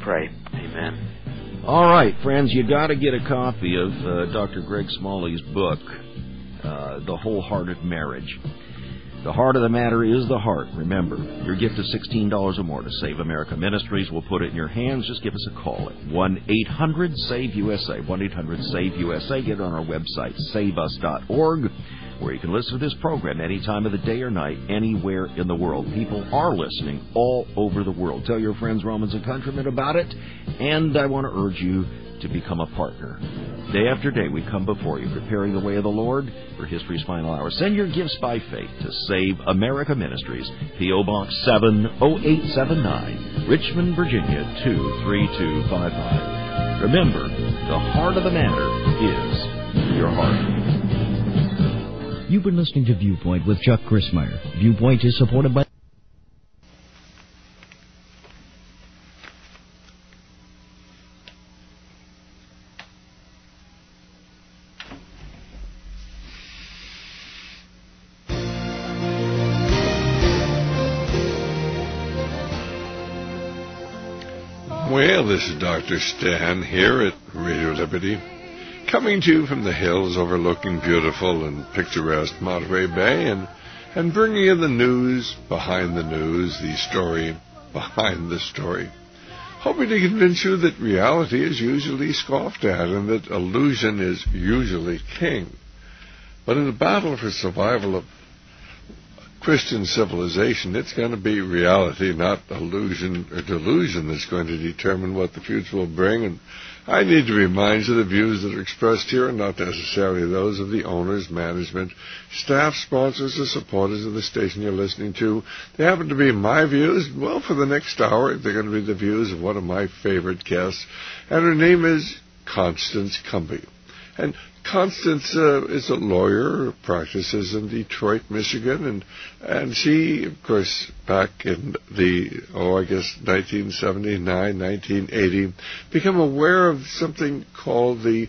pray. Amen. All right, friends, you got to get a copy of Dr. Greg Smalley's book, The Wholehearted Marriage. The heart of the matter is the heart. Remember, your gift is $16 or more to Save America Ministries. We'll put it in your hands. Just give us a call at 1-800-SAVE-USA, 1-800-SAVE-USA. Get on our website, saveus.org, where you can listen to this program any time of the day or night, anywhere in the world. People are listening all over the world. Tell your friends, Romans and countrymen, about it. And I want to urge you to become a partner. Day after day, we come before you, preparing the way of the Lord for history's final hour. Send your gifts by faith to Save America Ministries, P.O. Box 70879, Richmond, Virginia 23255. Remember, the heart of the matter is your heart. You've been listening to Viewpoint with Chuck Crismier. Viewpoint is supported by... Well, this is Dr. Stan here at Radio Liberty, coming to you from the hills overlooking beautiful and picturesque Monterey Bay, and bringing you the news behind the news, the story behind the story, hoping to convince you that reality is usually scoffed at and that illusion is usually king. But in the battle for survival of Christian civilization, it's going to be reality, not illusion or delusion, that's going to determine what the future will bring. And I need to remind you the views that are expressed here are not necessarily those of the owners, management, staff, sponsors, or supporters of the station you're listening to. They happen to be my views. Well, for the next hour, they're going to be the views of one of my favorite guests, and her name is Constance Cumby. And Constance is a lawyer, practices in Detroit, Michigan, and she, of course, back in the, 1979, 1980, became aware of something called the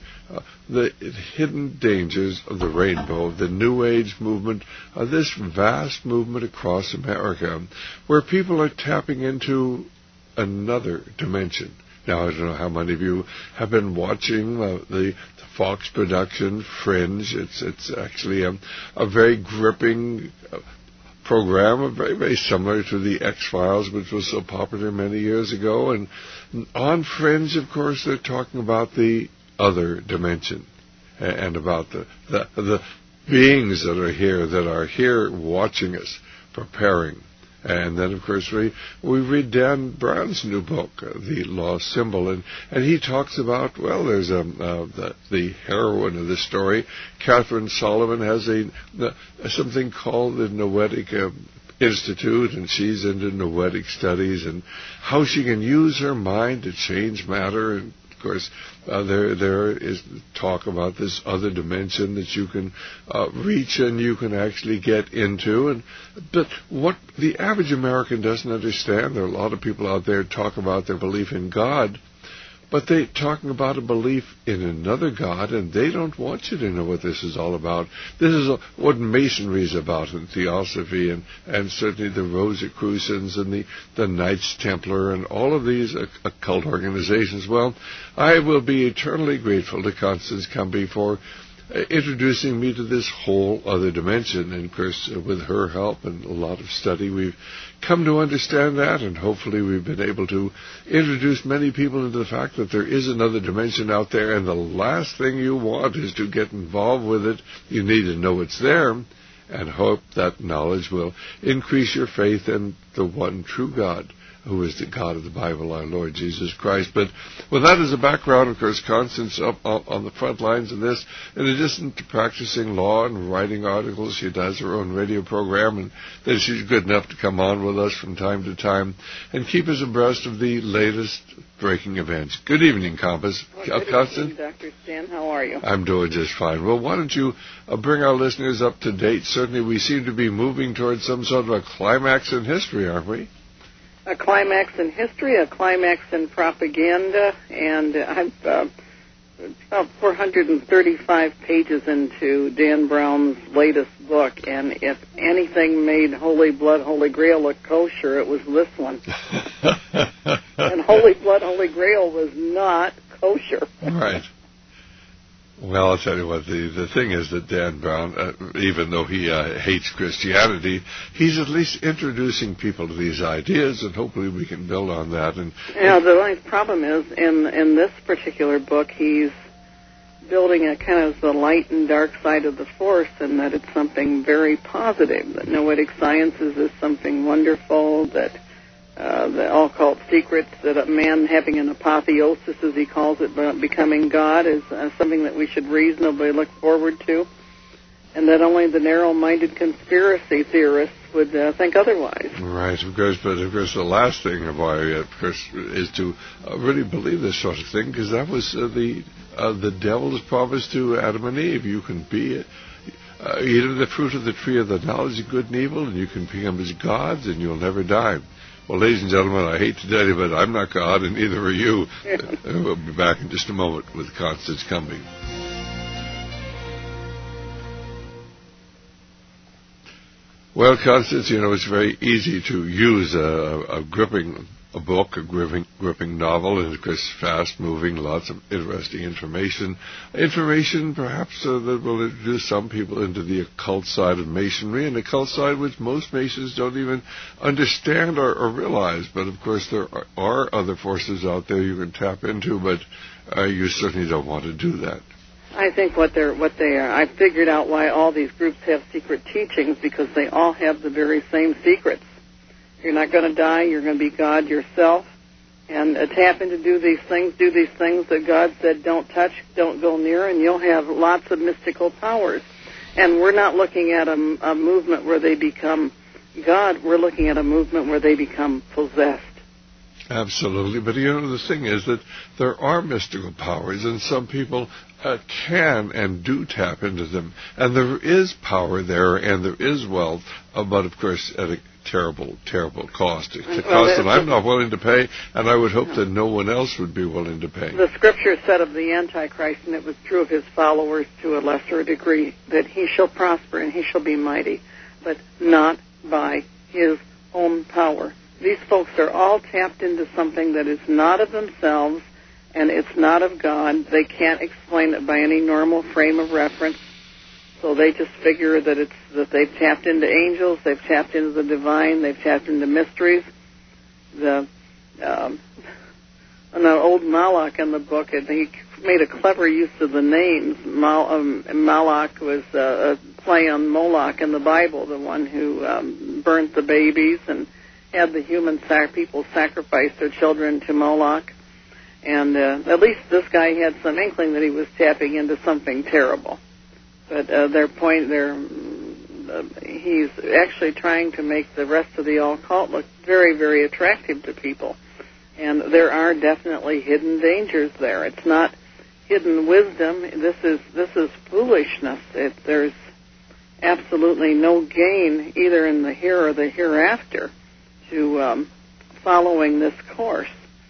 hidden dangers of the rainbow, the New Age movement, this vast movement across America, where people are tapping into another dimension. Now, I don't know how many of you have been watching the Fox production Fringe. It's actually a very gripping program, very, very similar to the X-Files, which was so popular many years ago. And on Fringe, of course, they're talking about the other dimension and about the beings that are here watching us, preparing. And then, of course, we read Dan Brown's new book, The Lost Symbol, and he talks about, well, there's the heroine of this story, Catherine Solomon, has something called the Noetic Institute, and she's into noetic studies and how she can use her mind to change matter. And of course, there is talk about this other dimension that you can reach and you can actually get into. But what the average American doesn't understand, there are a lot of people out there talk about their belief in God, but they're talking about a belief in another God, and they don't want you to know what this is all about. This is what Masonry is about, and Theosophy, and certainly the Rosicrucians and the Knights Templar and all of these occult organizations. Well, I will be eternally grateful to Constance Cumby for introducing me to this whole other dimension. And of course, with her help and a lot of study, we've come to understand that, and hopefully we've been able to introduce many people into the fact that there is another dimension out there, and the last thing you want is to get involved with it. You need to know it's there, and hope that knowledge will increase your faith in the one true God, who is the God of the Bible, our Lord Jesus Christ. But with that as a background, of course, Constance up on the front lines of this. In addition to practicing law and writing articles, she does her own radio program, and then she's good enough to come on with us from time to time and keep us abreast of the latest breaking events. Good evening, Constance. Well, good evening, Dr. Stan. How are you? I'm doing just fine. Well, why don't you bring our listeners up to date? Certainly we seem to be moving towards some sort of a climax in history, aren't we? A climax in history, a climax in propaganda, and I've about 435 pages into Dan Brown's latest book, and if anything made Holy Blood, Holy Grail look kosher, it was this one. And Holy Blood, Holy Grail was not kosher. Right. Well, I'll tell you what, the thing is that Dan Brown, even though he hates Christianity, he's at least introducing people to these ideas, and hopefully we can build on that. And the only problem is, in this particular book, he's building a kind of the light and dark side of the force, and that it's something very positive, that Noetic Sciences is something wonderful, that the occult secrets, that a man having an apotheosis, as he calls it, becoming God, is something that we should reasonably look forward to, and that only the narrow-minded conspiracy theorists would think otherwise. Right, of course, but of course the last thing of why, of course, is to really believe this sort of thing, because that was the devil's promise to Adam and Eve. You can be eat of the fruit of the tree of the knowledge of good and evil, and you can become as gods, and you'll never die. Well, ladies and gentlemen, I hate to tell you, but I'm not God, and neither are you. We'll be back in just a moment with Constance Cumby. Well, Constance, you know, it's very easy to use a gripping novel, and of course fast-moving, lots of interesting information perhaps that will introduce some people into the occult side of Masonry, an occult side which most Masons don't even understand or realize. But of course there are other forces out there you can tap into, but you certainly don't want to do that. I think what they are, I figured out why all these groups have secret teachings, because they all have the very same secrets. You're not going to die. You're going to be God yourself. And tap into do these things that God said don't touch, don't go near, and you'll have lots of mystical powers. And we're not looking at a movement where they become God. We're looking at a movement where they become possessed. Absolutely. But, you know, the thing is that there are mystical powers, and some people can and do tap into them. And there is power there, and there is wealth, but, of course, at a terrible, terrible cost. It's a cost that I'm not willing to pay, and I would hope that no one else would be willing to pay. The Scripture said of the Antichrist, and it was true of his followers to a lesser degree, that he shall prosper and he shall be mighty, but not by his own power. These folks are all tapped into something that is not of themselves, and it's not of God. They can't explain it by any normal frame of reference. So they just figure that they've tapped into angels, they've tapped into the divine, they've tapped into mysteries. The old Moloch in the book, he made a clever use of the names. Moloch was a play on Moloch in the Bible, the one who burnt the babies and had the people sacrifice their children to Moloch. And at least this guy had some inkling that he was tapping into something terrible. But he's actually trying to make the rest of the occult look very, very attractive to people. And there are definitely hidden dangers there. It's not hidden wisdom. This is foolishness. There's absolutely no gain either in the here or the hereafter to following this course.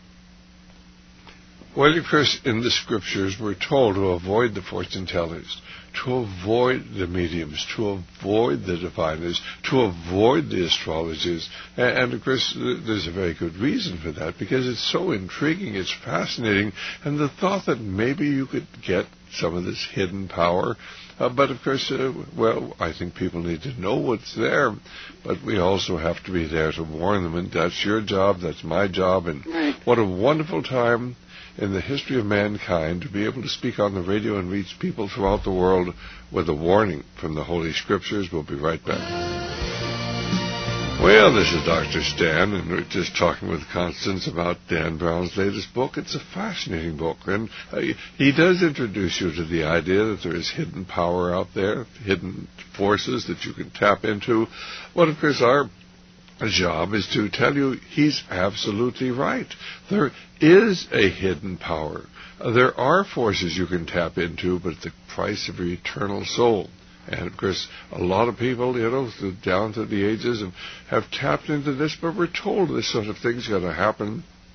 Well, of course, in the Scriptures, we're told to avoid the fortune tellers, to avoid the mediums, to avoid the diviners, to avoid the astrologers. And of course, there's a very good reason for that, because it's so intriguing, it's fascinating, and the thought that maybe you could get some of this hidden power. But of course, I think people need to know what's there, but we also have to be there to warn them, and that's your job, that's my job, and what a wonderful time in the history of mankind to be able to speak on the radio and reach people throughout the world with a warning from the Holy Scriptures. We'll be right back. Well, this is Dr. Stan, and we're just talking with Constance about Dan Brown's latest book. It's a fascinating book, and he does introduce you to the idea that there is hidden power out there, hidden forces that you can tap into. Well, of course, our job is to tell you he's absolutely right. There is a hidden power. There are forces you can tap into, but at the price of your eternal soul. And, of course, a lot of people, down through the ages have tapped into this, but we're told this sort of thing's going to happen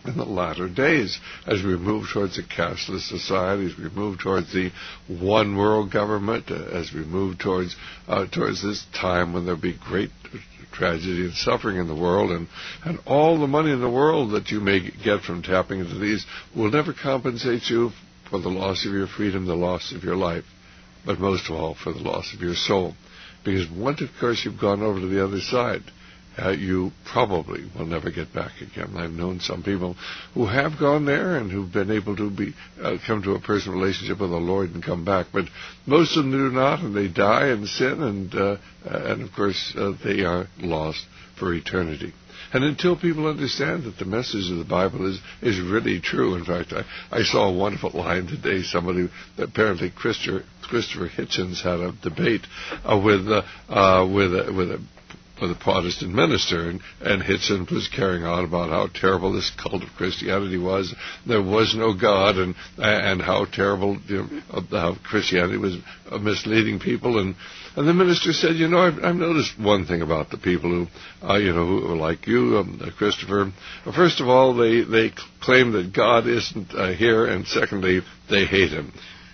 in the latter days, as we move towards a cashless society, as we move towards the one world government, as we move towards this time when there'll be great tragedy and suffering in the world, and all the money in the world that you may get from tapping into these will never compensate you for the loss of your freedom, the loss of your life, but most of all for the loss of your soul. Because once, of course, you've gone over to the other side, you probably will never get back again. I've known some people who have gone there and who've been able to come to a personal relationship with the Lord and come back. But most of them do not, and they die in sin, and of course, they are lost for eternity. And until people understand that the message of the Bible is really true. In fact, I saw a wonderful line today. Somebody, apparently Christopher Hitchens, had a debate with a Protestant minister, and Hitchens was carrying on about how terrible this cult of Christianity was. There was no God, and how terrible how Christianity was misleading people. And the minister said, I've noticed one thing about the people who are like you, Christopher. First of all, they claim that God isn't here, and secondly, they hate him.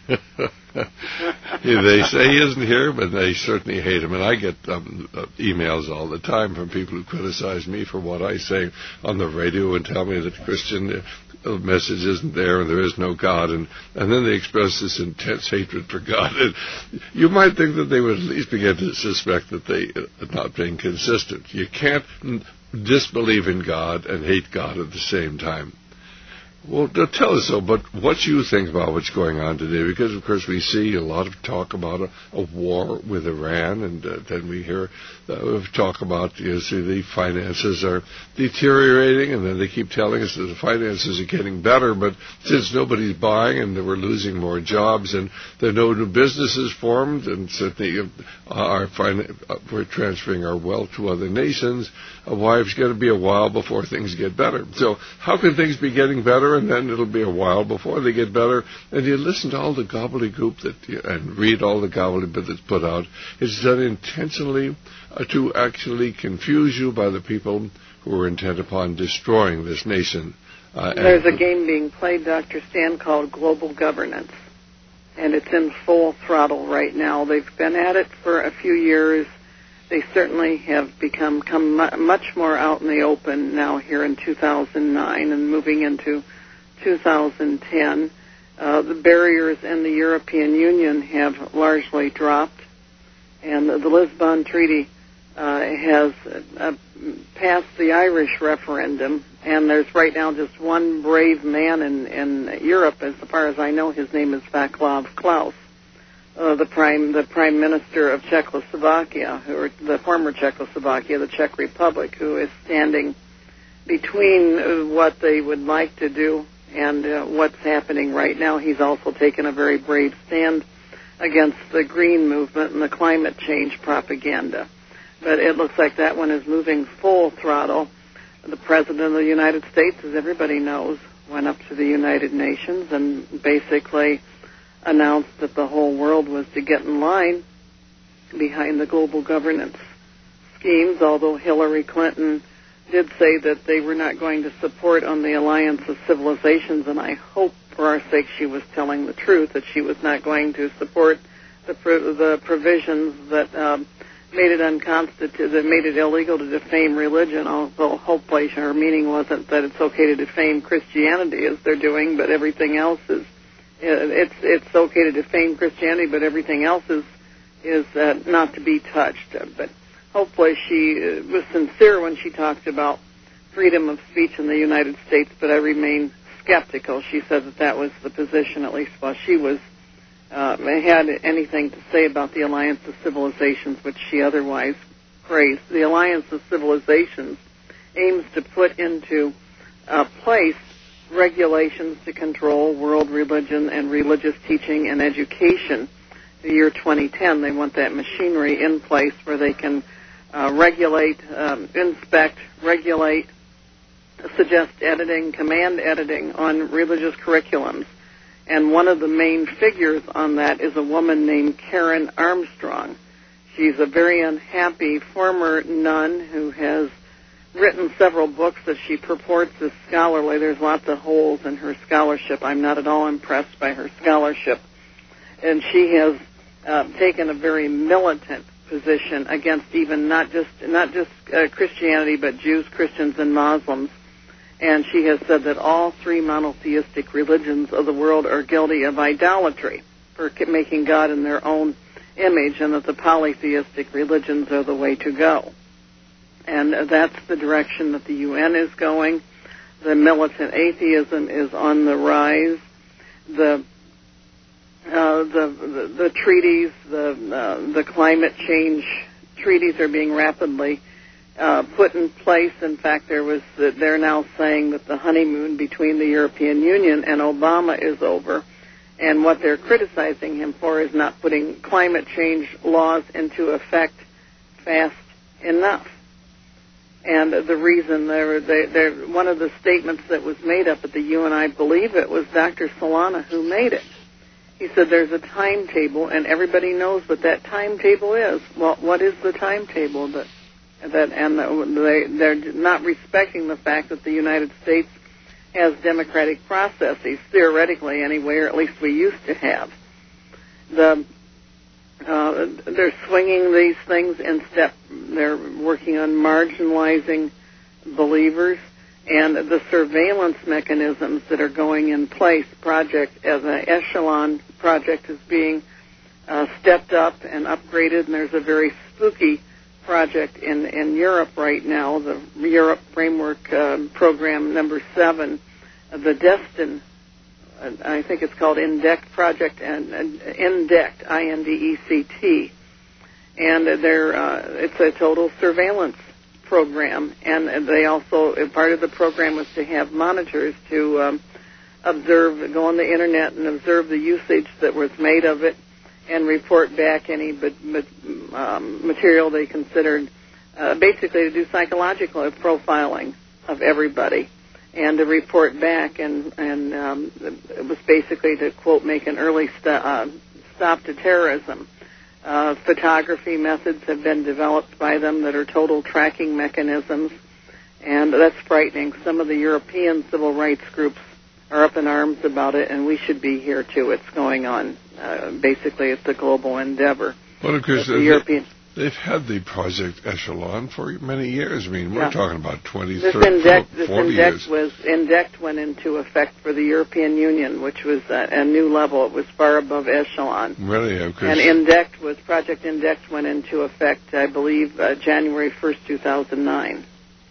They say he isn't here, but they certainly hate him. And I get emails all the time from people who criticize me for what I say on the radio and tell me that the Christian message isn't there and there is no God. And then they express this intense hatred for God. And you might think that they would at least begin to suspect that they are not being consistent. You can't disbelieve in God and hate God at the same time. Well, tell us, though, but what you think about what's going on today, because, of course, we see a lot of talk about a war with Iran, and then we hear talk about, the finances are deteriorating, and then they keep telling us that the finances are getting better, but since nobody's buying and we're losing more jobs and there are no new businesses formed, and certainly we're transferring our wealth to other nations, why it's going to be a while before things get better. So how can things be getting better, and then it'll be a while before they get better? And you listen to all the gobbledygook and read all the gobbledygook that's put out. It's done intentionally to actually confuse you by the people who are intent upon destroying this nation. There's a game being played, Dr. Stan, called Global Governance, and it's in full throttle right now. They've been at it for a few years. They certainly have become much more out in the open now here in 2009 and moving into 2010. The barriers in the European Union have largely dropped, and the Lisbon Treaty has passed the Irish referendum, and there's right now just one brave man in Europe. As far as I know, his name is Václav Klaus, the Prime Minister of Czechoslovakia, or the former Czechoslovakia, the Czech Republic, who is standing between what they would like to do and what's happening right now. He's also taken a very brave stand against the Green movement and the climate change propaganda. But it looks like that one is moving full throttle. The President of the United States, as everybody knows, went up to the United Nations and basically announced that the whole world was to get in line behind the global governance schemes, although Hillary Clinton did say that they were not going to support on the Alliance of Civilizations, and I hope for our sake she was telling the truth, that she was not going to support the provisions that made it that made it illegal to defame religion, although hopefully her meaning wasn't that it's okay to defame Christianity as they're doing, but everything else is, it's okay to defame Christianity, but everything else is not to be touched. But hopefully she was sincere when she talked about freedom of speech in the United States, but I remain skeptical. She said that was the position, at least while she was had anything to say about the Alliance of Civilizations, which she otherwise praised. The Alliance of Civilizations aims to put into place regulations to control world religion and religious teaching and education. The year 2010, they want that machinery in place where they can regulate, inspect, regulate, suggest editing, command editing on religious curriculums. And one of the main figures on that is a woman named Karen Armstrong. She's a very unhappy former nun who has written several books that she purports as scholarly. There's lots of holes in her scholarship. I'm not at all impressed by her scholarship. And she has taken a very militant position against even not just Christianity, but Jews, Christians, and Muslims. And she has said that all three monotheistic religions of the world are guilty of idolatry for making God in their own image, and that the polytheistic religions are the way to go. And that's the direction that the UN is going. The militant atheism is on the rise. The treaties, the climate change treaties are being rapidly put in place. In fact, they're now saying that the honeymoon between the European Union and Obama is over, and what they're criticizing him for is not putting climate change laws into effect fast enough. And the reason one of the statements that was made up at the UN, I believe it was Dr. Solana who made it. He said there's a timetable, and everybody knows what that timetable is. Well, what is the timetable? They're not respecting the fact that the United States has democratic processes, theoretically anyway, or at least we used to have. They're swinging these things in step. They're working on marginalizing believers, and the surveillance mechanisms that are going in place. Project as an Echelon project is being stepped up and upgraded, and there's a very spooky project in Europe right now, the Europe Framework Program number 7, the Destin. I think it's called INDECT project, and INDECT, INDECT, and it's a total surveillance program. And they also, part of the program was to have monitors to observe, go on the internet and observe the usage that was made of it, and report back any material they considered, basically to do psychological profiling of everybody, and to report back, and it was basically to, quote, make an early stop to terrorism. Photography methods have been developed by them that are total tracking mechanisms, and that's frightening. Some of the European civil rights groups are up in arms about it, and we should be here too. It's going on. Basically, it's a global endeavor. Well, of course, they've had the Project Echelon for many years. I mean, we're talking about 20, 30, 40 years. INDECT went into effect for the European Union, which was a new level. It was far above Echelon. Really? And Project INDECT went into effect, I believe, January 1st, 2009.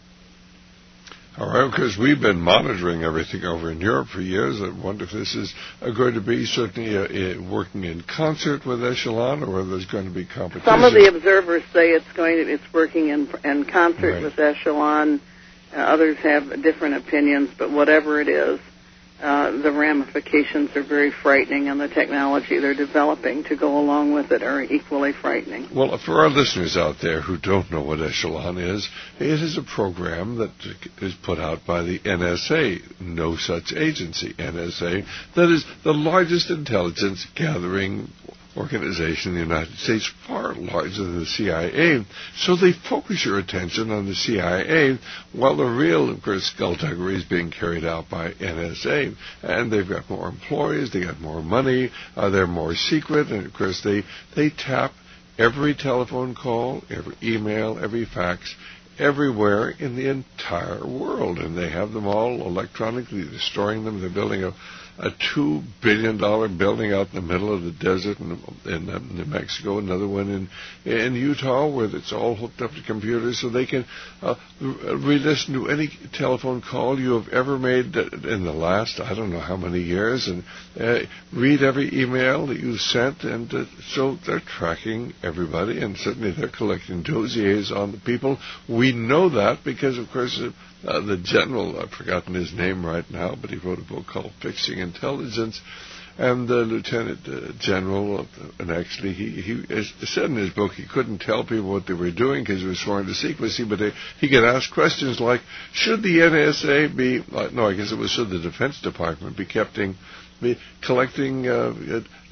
All right, because we've been monitoring everything over in Europe for years. I wonder if this is going to be certainly working in concert with Echelon, or whether there's going to be competition. Some of the observers say it's working in concert with Echelon. Others have different opinions, but whatever it is, the ramifications are very frightening, and the technology they're developing to go along with it are equally frightening. Well, for our listeners out there who don't know what Echelon is, it is a program that is put out by the NSA, no such agency, NSA, that is the largest intelligence gathering organization in the United States, far larger than the CIA. So they focus your attention on the CIA, while the real, of course, skullduggery is being carried out by NSA. And they've got more employees, they got more money, they're more secret, and of course they tap every telephone call, every email, every fax, everywhere in the entire world. And they have them all electronically, destroying them. They're building a $2 billion building out in the middle of the desert in New Mexico, another one in Utah, where it's all hooked up to computers, so they can re-listen to any telephone call you have ever made in the last, I don't know how many years, and read every email that you sent, and so they're tracking everybody, and certainly they're collecting dossiers on the people. We know that because, of course, the general, I've forgotten his name right now, but he wrote a book called Fixing Intelligence, and the lieutenant general, and actually he said in his book he couldn't tell people what they were doing because he was sworn to secrecy, but he could ask questions like, should the NSA should the Defense Department be collecting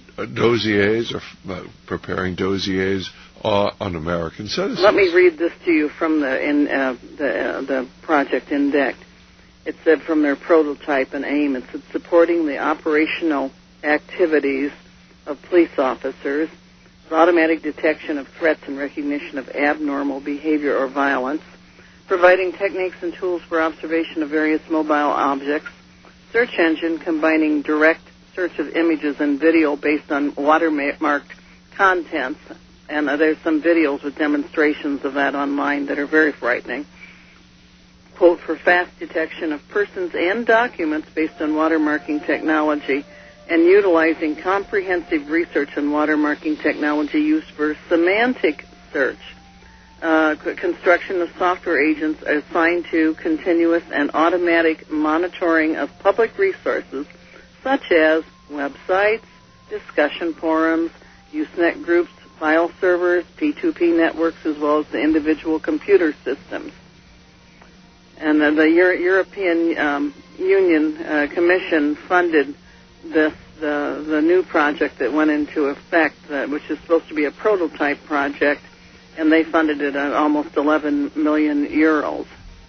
dossiers or preparing dossiers on American citizens. Let me read this to you from the Project Index. It said from their prototype and aim, it said supporting the operational activities of police officers, automatic detection of threats and recognition of abnormal behavior or violence, providing techniques and tools for observation of various mobile objects, search engine combining direct search of images and video based on watermarked contents, and there's some videos with demonstrations of that online that are very frightening. Quote, for fast detection of persons and documents based on watermarking technology and utilizing comprehensive research on watermarking technology used for semantic search. Construction of software agents assigned to continuous and automatic monitoring of public resources such as websites, discussion forums, Usenet groups, file servers, P2P networks, as well as the individual computer systems. And the European Union Commission funded this, the new project that went into effect, which is supposed to be a prototype project, and they funded it at almost 11 million euros,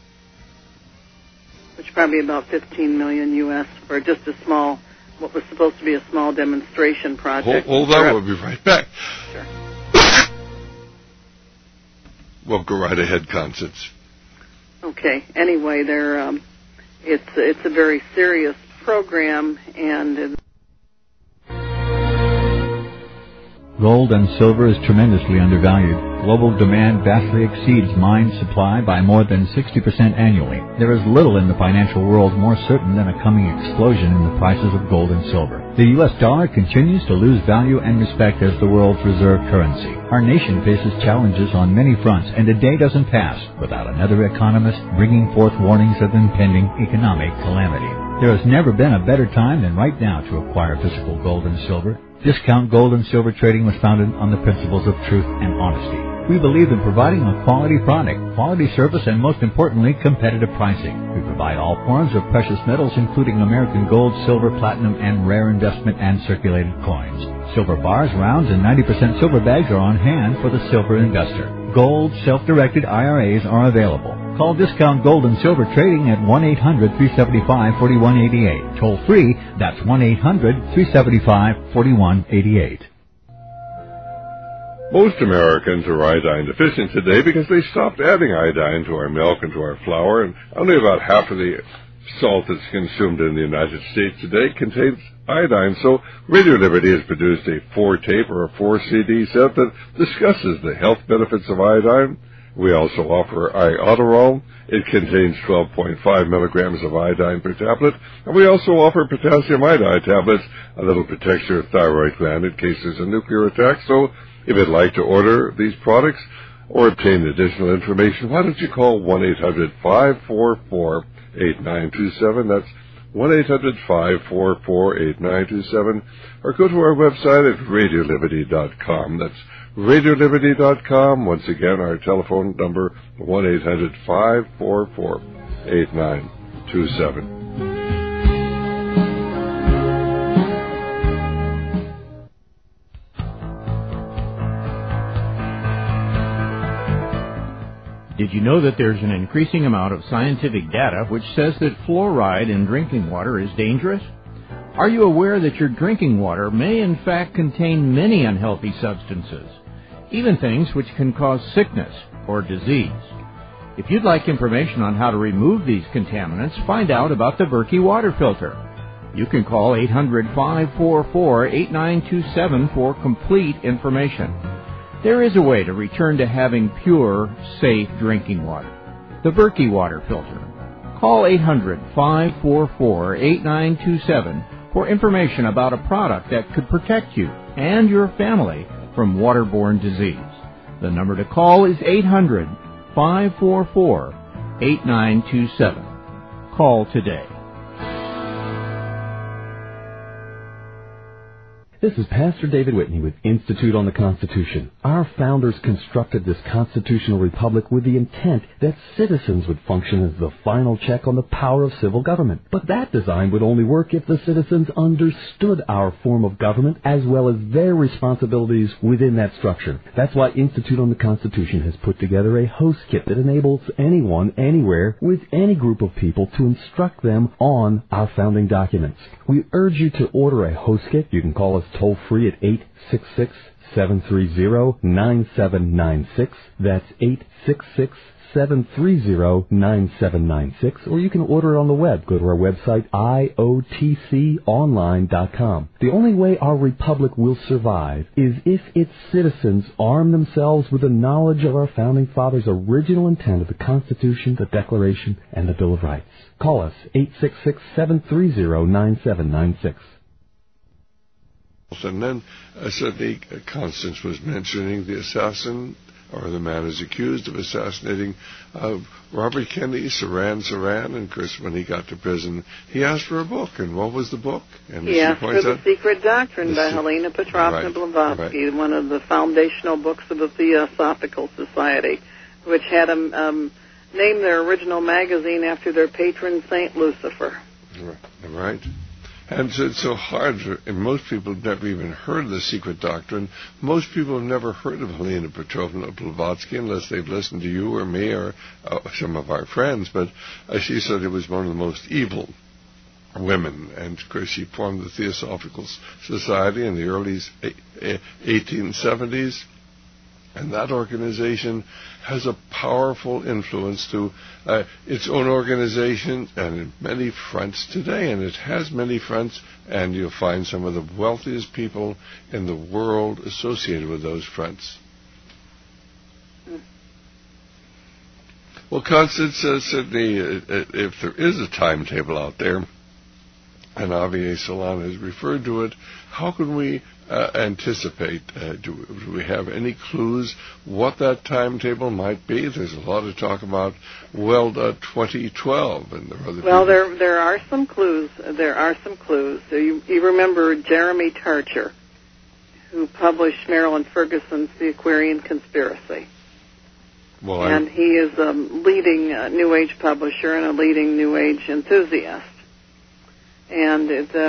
which is probably about 15 million U.S. for just a small, what was supposed to be a small demonstration project. Hold on, we'll be right back. Sure. Well, go right ahead, Constance. Okay. Anyway, it's a very serious program, and gold and silver is tremendously undervalued. Global demand vastly exceeds mine supply by more than 60% annually. There is little in the financial world more certain than a coming explosion in the prices of gold and silver. The U.S. dollar continues to lose value and respect as the world's reserve currency. Our nation faces challenges on many fronts, and a day doesn't pass without another economist bringing forth warnings of impending economic calamity. There has never been a better time than right now to acquire physical gold and silver. Discount Gold and Silver Trading was founded on the principles of truth and honesty. We believe in providing a quality product, quality service, and most importantly, competitive pricing. We provide all forms of precious metals, including American gold, silver, platinum, and rare investment and circulated coins. Silver bars, rounds, and 90% silver bags are on hand for the silver investor. Gold, self-directed IRAs are available. Call Discount Gold and Silver Trading at 1-800-375-4188. Toll free, that's 1-800-375-4188. Most Americans are iodine deficient today because they stopped adding iodine to our milk and to our flour, and only about half of the salt that's consumed in the United States today contains iodine. So Radio Liberty has produced a 4-tape or a 4-CD set that discusses the health benefits of iodine. We also offer Iodoral. It contains 12.5 milligrams of iodine per tablet. And we also offer potassium iodide tablets that'll protect your thyroid gland in case there's a nuclear attack. So if you'd like to order these products or obtain additional information, why don't you call 1-800-544-8927. That's 1-800-544-8927. Or go to our website at radioliberty.com. That's radioliberty.com. Once again, our telephone number, 1-800-544-8927. Did you know that there's an increasing amount of scientific data which says that fluoride in drinking water is dangerous? Are you aware that your drinking water may in fact contain many unhealthy substances, even things which can cause sickness or disease? If you'd like information on how to remove these contaminants, find out about the Berkey water filter. You can call 800-544-8927 for complete information. There is a way to return to having pure, safe drinking water. The Berkey water filter. Call 800-544-8927 for information about a product that could protect you and your family from waterborne disease. The number to call is 800-544-8927. Call today. This is Pastor David Whitney with Institute on the Constitution. Our founders constructed this constitutional republic with the intent that citizens would function as the final check on the power of civil government. But that design would only work if the citizens understood our form of government as well as their responsibilities within that structure. That's why Institute on the Constitution has put together a host kit that enables anyone, anywhere, with any group of people to instruct them on our founding documents. We urge you to order a host kit. You can call us toll-free at 866-730-9796. That's 866-730-9796. Or you can order it on the web. Go to our website, iotconline.com. The only way our republic will survive is if its citizens arm themselves with the knowledge of our founding fathers' original intent of the Constitution, the Declaration, and the Bill of Rights. Call us, 866-730-9796. And then certainly Constance was mentioning the assassin, or the man is accused of assassinating Robert Kennedy, Saran, and of course when he got to prison, he asked for a book. And what was the book? And he asked for The Secret Doctrine by Helena Petrovna Blavatsky, one of the foundational books of the Theosophical Society, which had them name their original magazine after their patron saint, Lucifer. Right. And it's so hard, and most people have never even heard of The Secret Doctrine. Most people have never heard of Helena Petrovna Blavatsky unless they've listened to you or me or some of our friends. But she said it was one of the most evil women. And, of course, she formed the Theosophical Society in the early 1870s. And that organization has a powerful influence to its own organization and in many fronts today. And it has many fronts, and you'll find some of the wealthiest people in the world associated with those fronts. Well, Constance, certainly, if there is a timetable out there, and Javier Solana has referred to it, how can we anticipate? Do we have any clues what that timetable might be? There's a lot of talk about 2012, and there are other. Well, there are some clues. There are some clues. So you remember Jeremy Tarcher, who published Marilyn Ferguson's The Aquarian Conspiracy. Well, and he is a leading New Age publisher and a leading New Age enthusiast. And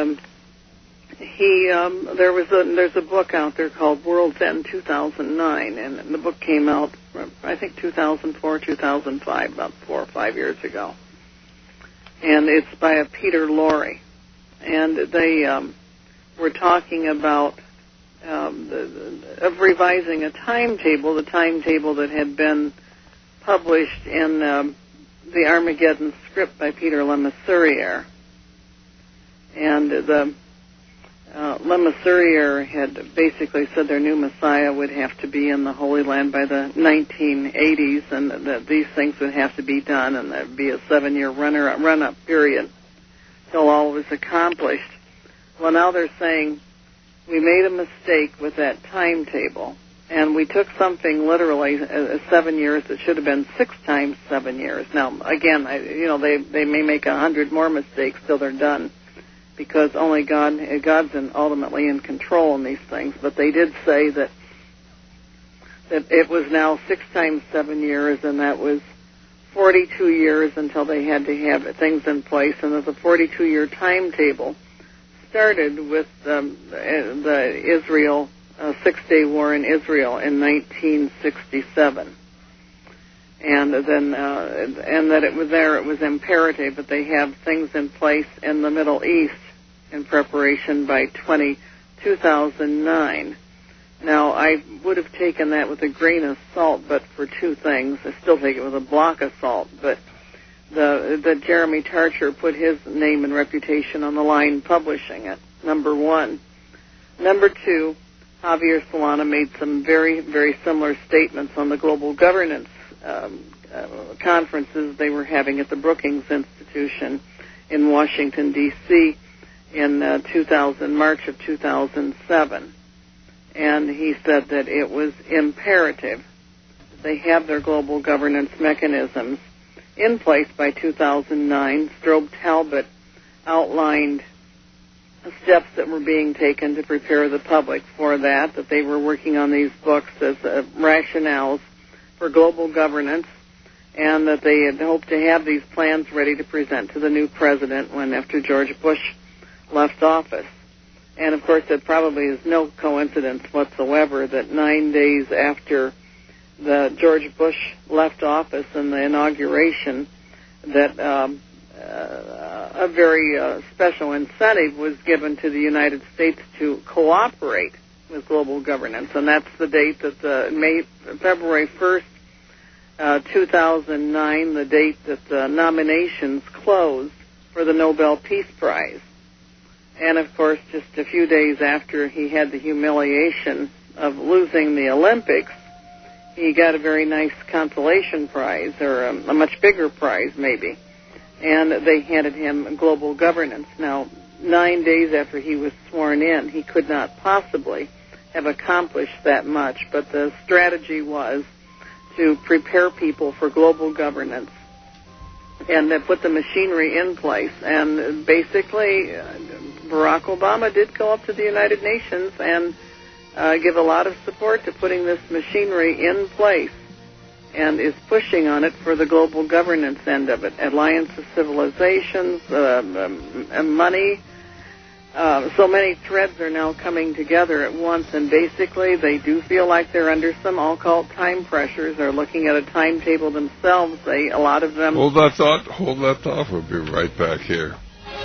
there's a book out there called World's End 2009, and the book came out, I think, 2004, 2005, about 4 or 5 years ago. And it's by a Peter Lorre. And they were talking about of revising a timetable, the timetable that had been published in the Armageddon script by Peter Lemasurier. And the Lemasurier had basically said their new Messiah would have to be in the Holy Land by the 1980s, and that these things would have to be done, and there would be a 7-year run-up period till all was accomplished. Well, now they're saying we made a mistake with that timetable, and we took something literally 7 years that should have been 6 times 7 years. Now, again, they may make 100 more mistakes till they're done, because only God's ultimately in control in these things. But they did say that it was now 6 times 7 years, and that was 42 years until they had to have things in place, and that the 42-year timetable started with the Israel 6-day war in Israel in 1967. And then, and that it was imperative that they have things in place in the Middle East in preparation by 2009. Now, I would have taken that with a grain of salt, but for 2 things. I still take it with a block of salt, but the Jeremy Tarcher put his name and reputation on the line publishing it, number 1. Number 2, Javier Solana made some very, very similar statements on the global governance conferences they were having at the Brookings Institution in Washington, D.C. in March of 2007. And he said that it was imperative they have their global governance mechanisms in place by 2009. Strobe Talbot outlined steps that were being taken to prepare the public for that they were working on these books as rationales for global governance, and that they had hoped to have these plans ready to present to the new president after George Bush left office. And, of course, it probably is no coincidence whatsoever that 9 days after George Bush left office and the inauguration, that a very special incentive was given to the United States to cooperate with global governance. And that's the date that February 1st, 2009, the date that the nominations closed for the Nobel Peace Prize. And, of course, just a few days after he had the humiliation of losing the Olympics, he got a very nice consolation prize, or a much bigger prize, maybe. And they handed him global governance. Now, 9 days after he was sworn in, he could not possibly have accomplished that much, but the strategy was to prepare people for global governance and to put the machinery in place. And basically, Barack Obama did go up to the United Nations and give a lot of support to putting this machinery in place, and is pushing on it for the global governance end of it. Alliance of Civilizations, money. So many threads are now coming together at once, and basically they do feel like they're under some occult time pressures. They're looking at a timetable themselves. A lot of them... Hold that thought. We'll be right back here.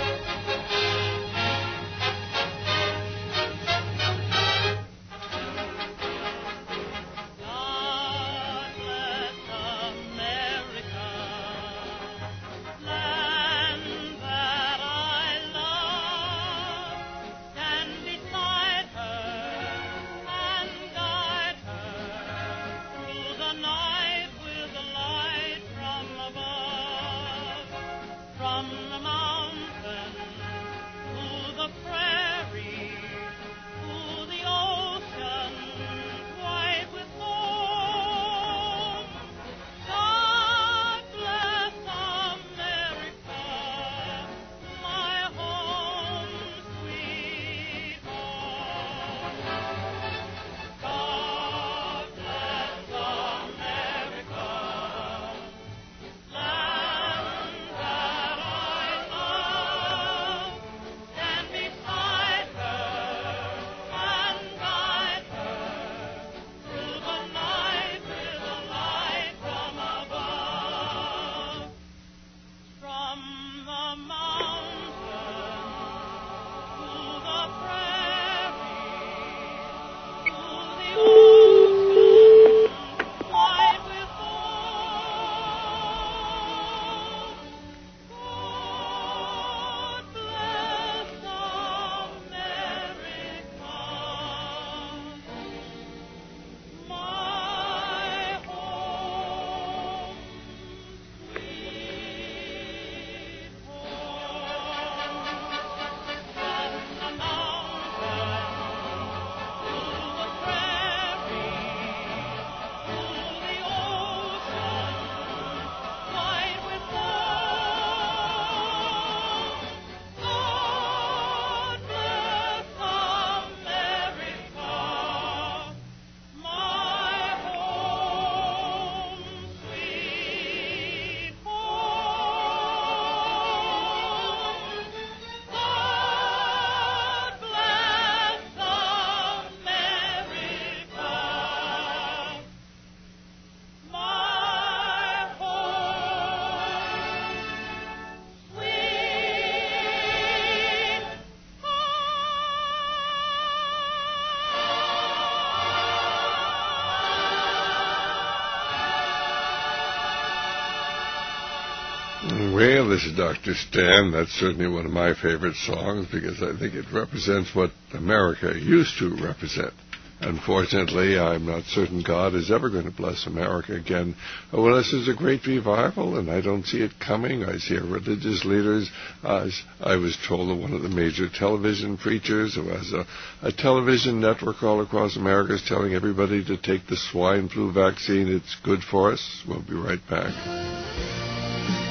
Well, this is Dr. Stan. That's certainly one of my favorite songs because I think it represents what America used to represent. Unfortunately, I'm not certain God is ever going to bless America again unless there's a great revival, and I don't see it coming. I see our religious leaders, as I was told of one of the major television preachers who has a television network all across America is telling everybody to take the swine flu vaccine. It's good for us. We'll be right back.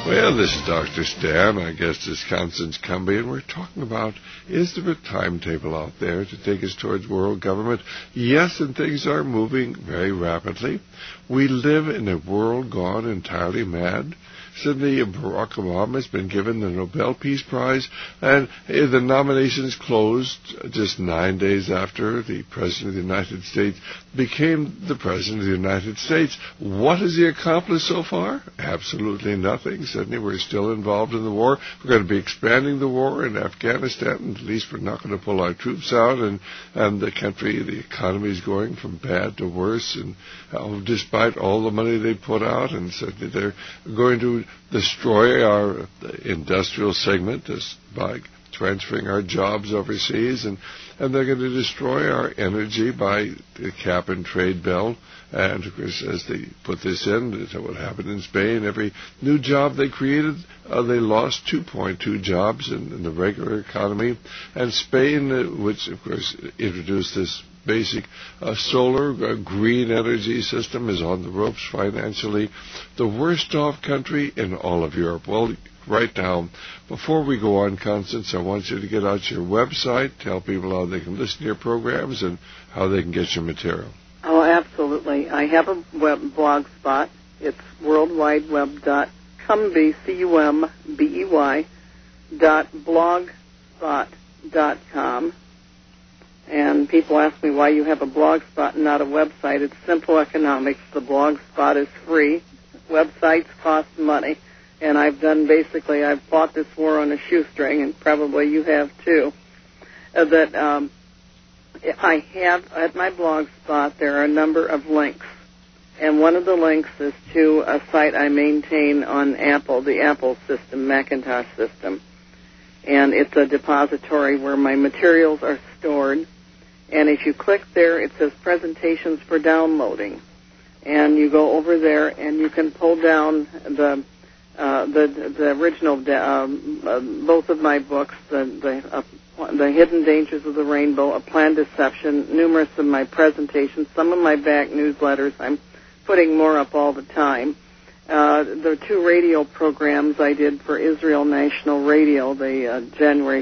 Well, this is Dr. Stan. I guess Wisconsin's Cumbie, and we're talking about, is there a timetable out there to take us towards world government? Yes, and things are moving very rapidly. We live in a world gone entirely mad. Suddenly, Barack Obama has been given the Nobel Peace Prize, and the nominations closed just 9 days after the President of the United States became the President of the United States. What has he accomplished so far? Absolutely nothing. Suddenly, we're still involved in the war. We're going to be expanding the war in Afghanistan. At least we're not going to pull our troops out, and the country, the economy is going from bad to worse, and despite all the money they put out, and suddenly they're going to destroy our industrial segment by transferring our jobs overseas, and they're going to destroy our energy by the cap and trade bill. And of course, as they put this in, that's what happened in Spain. Every new job they created, they lost 2.2 jobs in the regular economy. And Spain, which of course introduced this basic solar green energy system, is on the ropes financially. The worst off country in all of Europe. Well, right now, before we go on, Constance, I want you to get out your website, tell people how they can listen to your programs and how they can get your material. Oh, absolutely. I have a blog spot. It's worldwideweb.cumbey, CUMBEY.blogspot.com. And people ask me why you have a blog spot and not a website. It's simple economics. The blog spot is free. Websites cost money. And I've fought this war on a shoestring, and probably you have too. I have, at my blog spot, there are a number of links. And one of the links is to a site I maintain on Apple, the Apple system, Macintosh system. And it's a depository where my materials are stored. And if you click there, it says presentations for downloading. And you go over there and you can pull down the original, both of my books, the Hidden Dangers of the Rainbow, A Planned Deception, numerous of my presentations, some of my back newsletters. I'm putting more up all the time. The 2 radio programs I did for Israel National Radio, the January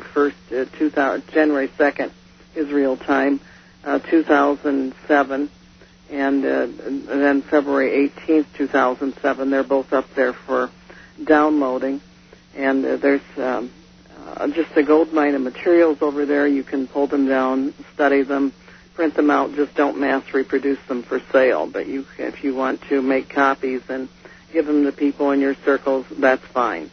2nd, Israel time, 2007, and then February 18th, 2007. They're both up there for downloading. And there's just a goldmine of materials over there. You can pull them down, study them, print them out. Just don't mass reproduce them for sale. But if you want to make copies and give them to people in your circles, that's fine.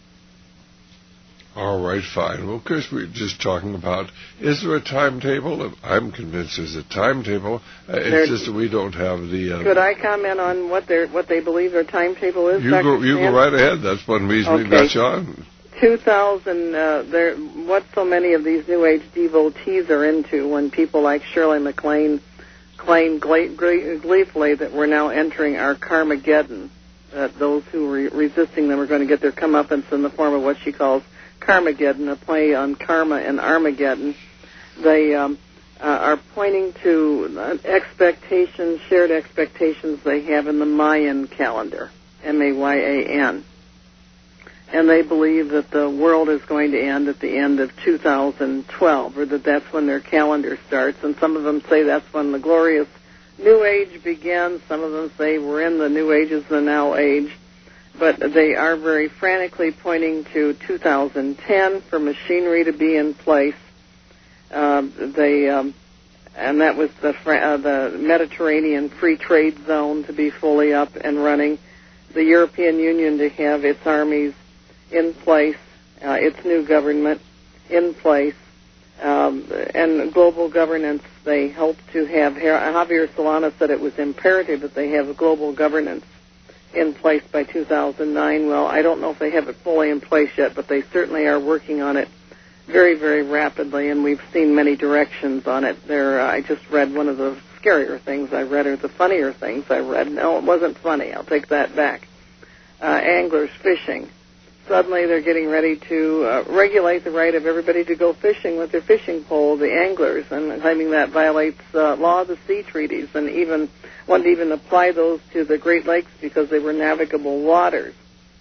All right, fine. Well, of course, we're just talking about, is there a timetable? I'm convinced there's a timetable. It's just that we don't have the... Could I comment on what they believe their timetable is? You go right ahead. That's one reason we got you on. 2000, what so many of these New Age devotees are into, when people like Shirley MacLaine claim gleefully that we're now entering our Karmageddon, that those who are resisting them are going to get their comeuppance in the form of what she calls Karmageddon, a play on karma and Armageddon. They are pointing to shared expectations they have in the Mayan calendar, Mayan. And they believe that the world is going to end at the end of 2012, or that's when their calendar starts. And some of them say that's when the glorious New Age begins. Some of them say we're in the New Age is the now age. But they are very frantically pointing to 2010 for machinery to be in place. And that was the Mediterranean Free Trade Zone to be fully up and running. The European Union to have its armies in place, its new government in place, and global governance. They hope to have. Javier Solana said it was imperative that they have a global governance in place by 2009. Well, I don't know if they have it fully in place yet, but they certainly are working on it very, very rapidly, and we've seen many directions on it. I just read one of the scarier things I read, or the funnier things I read. No, it wasn't funny. I'll take that back. Anglers fishing. Suddenly they're getting ready to regulate the right of everybody to go fishing with their fishing pole, the anglers, and claiming that violates law of the sea treaties, and wanted to apply those to the Great Lakes because they were navigable waters.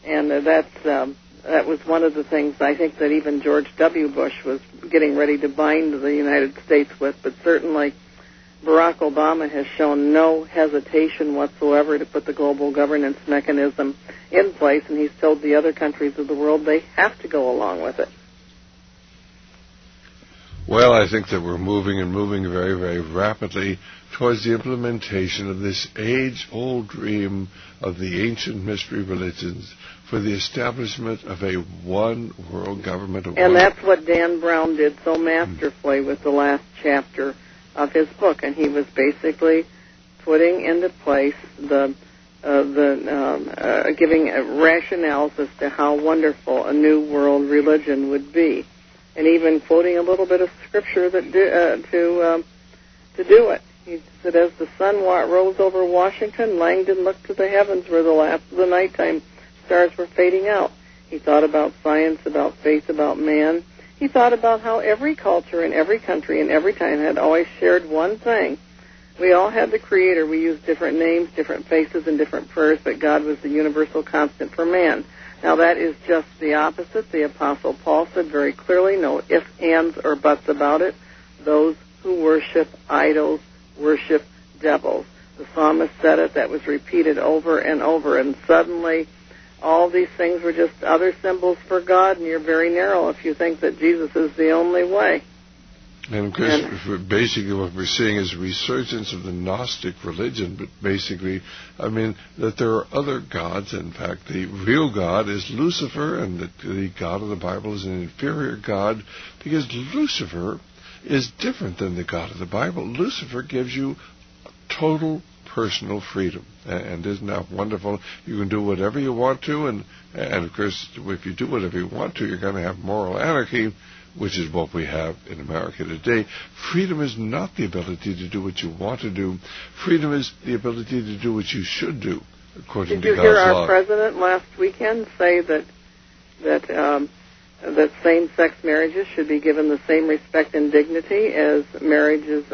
And that was one of the things I think that even George W. Bush was getting ready to bind the United States with, but certainly Barack Obama has shown no hesitation whatsoever to put the global governance mechanism in place, and he's told the other countries of the world they have to go along with it. Well, I think that we're moving very, very rapidly towards the implementation of this age-old dream of the ancient mystery religions for the establishment of a one-world government. And that's what Dan Brown did so masterfully with the last chapter of his book, and he was basically putting into place giving rationales as to how wonderful a new world religion would be, and even quoting a little bit of scripture that to do it. He said, as the sun rose over Washington, Langdon looked to the heavens where the nighttime stars were fading out. He thought about science, about faith, about man. He thought about how every culture in every country and every time had always shared one thing. We all had the Creator. We used different names, different faces, and different prayers, but God was the universal constant for man. Now that is just the opposite. The Apostle Paul said very clearly, no ifs, ands, or buts about it. Those who worship idols worship devils. The psalmist said it. That was repeated over and over, and suddenly all these things were just other symbols for God, and you're very narrow if you think that Jesus is the only way. And of course, basically what we're seeing is a resurgence of the Gnostic religion, but basically, I mean, that there are other gods. In fact, the real God is Lucifer, and the God of the Bible is an inferior God, because Lucifer is different than the God of the Bible. Lucifer gives you total personal freedom. And isn't that wonderful? You can do whatever you want to, and of course, if you do whatever you want to, you're going to have moral anarchy, which is what we have in America today. Freedom is not the ability to do what you want to do. Freedom is the ability to do what you should do, according to God's law. Did you hear our president last weekend say that same-sex marriages should be given the same respect and dignity as marriage to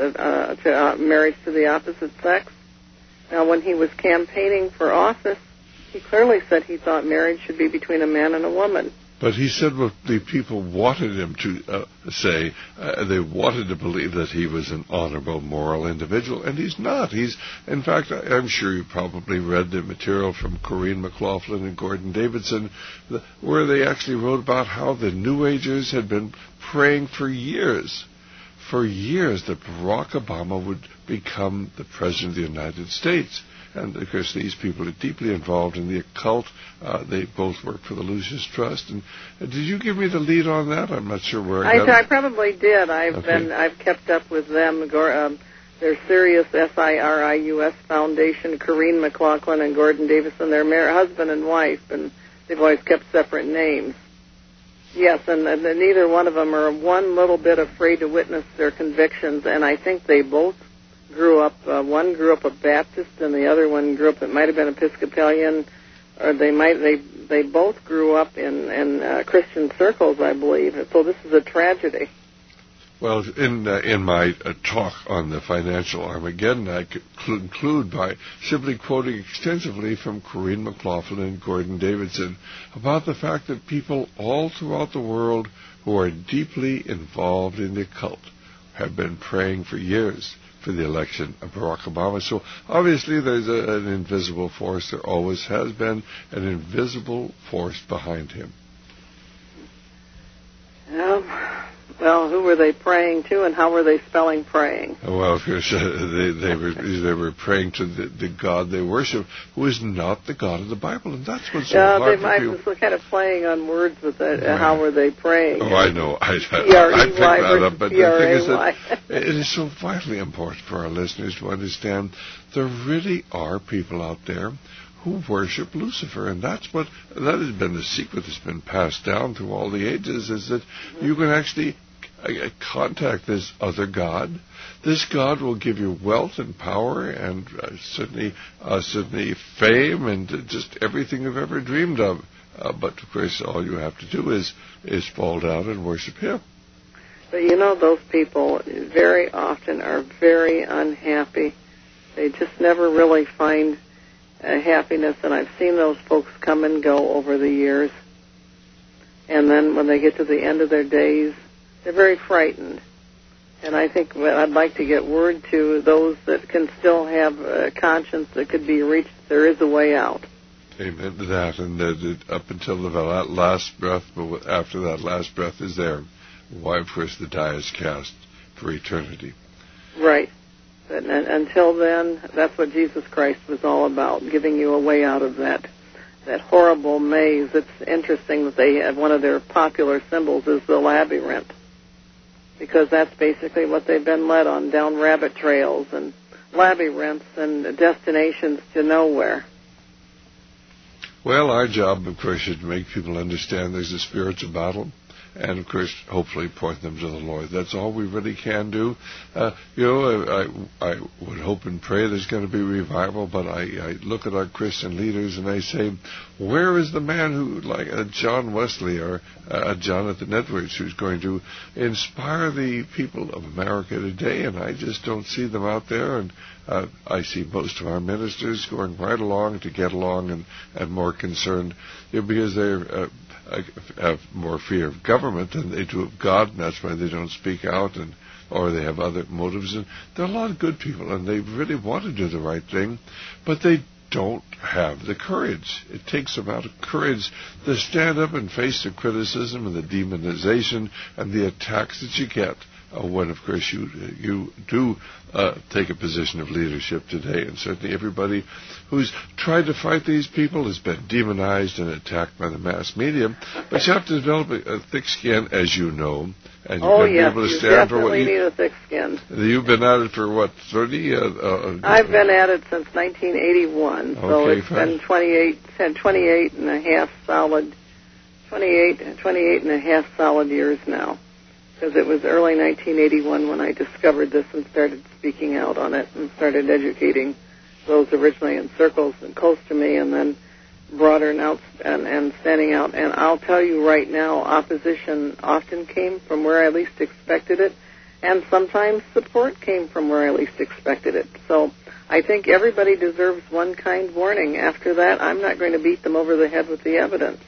the opposite sex? Now, when he was campaigning for office, he clearly said he thought marriage should be between a man and a woman. But he said what the people wanted him to say. They wanted to believe that he was an honorable, moral individual, and he's not. In fact, I'm sure you probably read the material from Corrine McLaughlin and Gordon Davidson, where they actually wrote about how the New Agers had been praying for years that Barack Obama would become the President of the United States. And, of course, these people are deeply involved in the occult. They both work for the Lucis Trust. And did you give me the lead on that? I'm not sure where I probably did. I've kept up with them. Their Sirius, SIRIUS Foundation, Corrine McLaughlin and Gordon Davidson. They're husband and wife, and they've always kept separate names. Yes, and neither one of them are one little bit afraid to witness their convictions, and I think they both grew up. One grew up a Baptist, and the other one grew up. It might have been Episcopalian, or they both grew up in Christian circles, I believe. So this is a tragedy. Well, in my talk on the financial Armageddon, I conclude by simply quoting extensively from Corrine McLaughlin and Gordon Davidson about the fact that people all throughout the world who are deeply involved in the occult have been praying for years for the election of Barack Obama. So obviously there's an invisible force. There always has been an invisible force behind him. Well, who were they praying to, and how were they spelling praying? Well, of course, they were praying to the God they worship, who is not the God of the Bible, and that's what's so hard for people. I was kind of playing on words with it. How were they praying? Oh, I know. I picked that up, but the thing is that it is so vitally important for our listeners to understand there really are people out there who worship Lucifer, and that has been the secret that's been passed down through all the ages, is that you can actually contact this other God. This God will give you wealth and power and certainly fame and just everything you've ever dreamed of. But of course, all you have to do is fall down and worship Him. But you know, those people very often are very unhappy. They just never really find happiness, and I've seen those folks come and go over the years. And then when they get to the end of their days, they're very frightened. And I think I'd like to get word to those that can still have a conscience that could be reached. There is a way out. Amen to that. And that up until the last breath, but after that last breath is there, why, of course, the die is cast for eternity. Right. And until then, that's what Jesus Christ was all about, giving you a way out of that horrible maze. It's interesting that they have one of their popular symbols is the labyrinth, because that's basically what they've been led on, down rabbit trails and labyrinths and destinations to nowhere. Well, our job, of course, is to make people understand there's a spiritual battle, and, of course, hopefully point them to the Lord. That's all we really can do. I would hope and pray there's going to be revival, but I look at our Christian leaders and I say, where is the man who, like John Wesley or Jonathan Edwards, who's going to inspire the people of America today? And I just don't see them out there, and I see most of our ministers going right along to get along and more concerned because they're have more fear of government than they do of God, and that's why they don't speak out, or they have other motives. And there are a lot of good people, and they really want to do the right thing, but they don't have the courage. It takes a lot of courage to stand up and face the criticism and the demonization and the attacks that you get when, of course, you do take a position of leadership today. And certainly everybody who's tried to fight these people has been demonized and attacked by the mass media. But you have to develop a thick skin, as you know, and you've got to be able to stand for what you need a thick skin. You've been at it for, what, 30? I've been at it since 1981, so it's been 28 and a half solid years now. Because it was early 1981 when I discovered this and started speaking out on it and started educating those originally in circles and close to me, and then broader and out and standing out. And I'll tell you right now, opposition often came from where I least expected it, and sometimes support came from where I least expected it. So I think everybody deserves one kind warning. After that, I'm not going to beat them over the head with the evidence.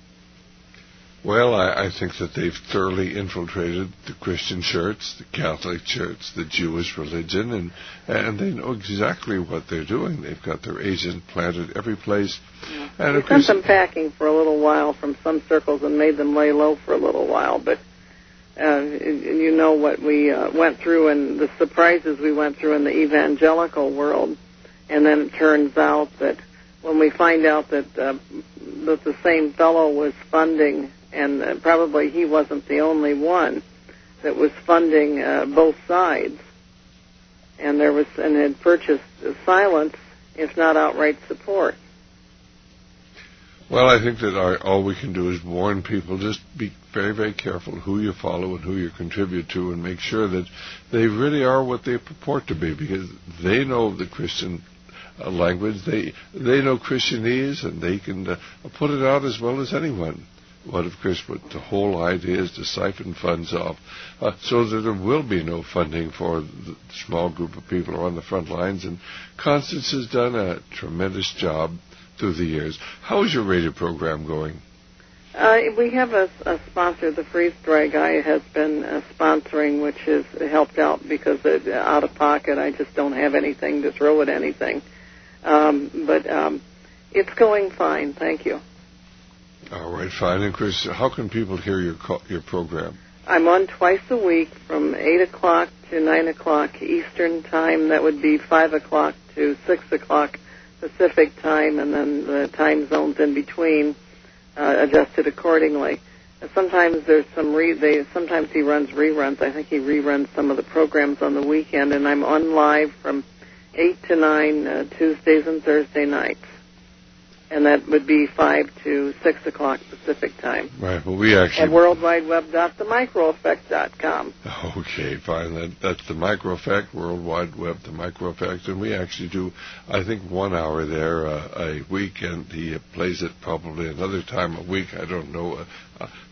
Well, I think that they've thoroughly infiltrated the Christian church, the Catholic church, the Jewish religion, and they know exactly what they're doing. They've got their agent planted every place. Yeah. And we sent them packing for a little while from some circles and made them lay low for a little while, but you know what we went through and the surprises we went through in the evangelical world, and then it turns out that when we find out that the same fellow was funding, and probably he wasn't the only one that was funding both sides, and had purchased silence, if not outright support. Well, I think that all we can do is warn people. Just be very, very careful who you follow and who you contribute to, and make sure that they really are what they purport to be, because they know the Christian language. They know Christianese, and they can put it out as well as anyone. What, of course, what the whole idea is to siphon funds off so that there will be no funding for the small group of people who are on the front lines. And Constance has done a tremendous job through the years. How is your radio program going? We have a sponsor. The Freeze Dry Guy has been sponsoring, which has helped out because out of pocket I just don't have anything to throw at anything. But it's going fine. Thank you. All right, fine. And Chris, how can people hear your program? I'm on twice a week from 8 o'clock to 9 o'clock Eastern Time. That would be 5 o'clock to 6 o'clock Pacific Time, and then the time zones in between adjusted accordingly. Sometimes there's sometimes he runs reruns. I think he reruns some of the programs on the weekend, and I'm on live from 8 to 9 Tuesdays and Thursday nights. And that would be 5 to 6 o'clock Pacific Time. Right, well, we actually... At worldwideweb.themicroeffect.com. Okay, fine. That's The Micro Effect, World Wide Web, The Micro Effect. And we actually do, I think, 1 hour there a week, and he plays it probably another time a week. I don't know.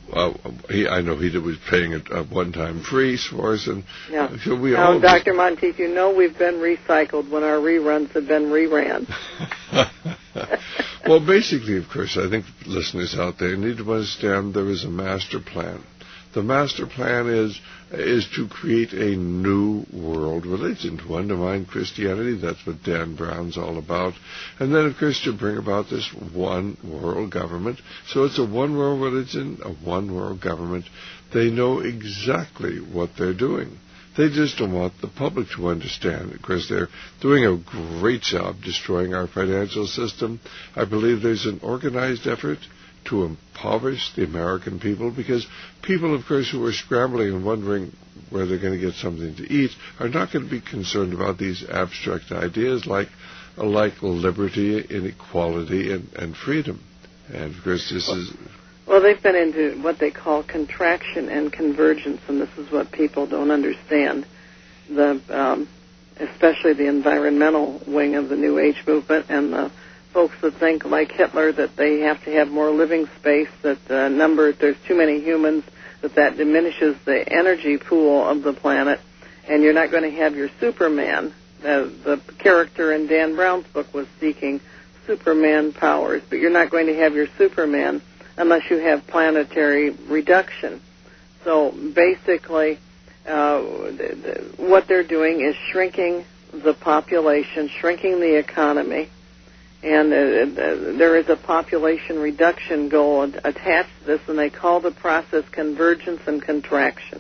I know he was paying a one-time fee for us, and so we now, all. Dr. Monteith, you know we've been recycled when our reruns have been reran. Well, basically, of course, I think listeners out there need to understand there is a master plan. The master plan is to create a new world religion, to undermine Christianity. That's what Dan Brown's all about. And then, of course, to bring about this one world government. So it's a one world religion, a one world government. They know exactly what they're doing. They just don't want the public to understand, because they're doing a great job destroying our financial system. I believe there's an organized effort to impoverish the American people, because people, of course, who are scrambling and wondering where they're going to get something to eat are not going to be concerned about these abstract ideas like liberty, inequality, and freedom. And, of course, this is... Well, they've been into what they call contraction and convergence, and this is what people don't understand. Especially the environmental wing of the New Age movement, and the folks that think, like Hitler, that they have to have more living space, that there's too many humans, that diminishes the energy pool of the planet, and you're not going to have your Superman. The character in Dan Brown's book was seeking Superman powers, but you're not going to have your Superman unless you have planetary reduction. So basically, what they're doing is shrinking the population, shrinking the economy, and there is a population reduction goal attached to this, and they call the process convergence and contraction.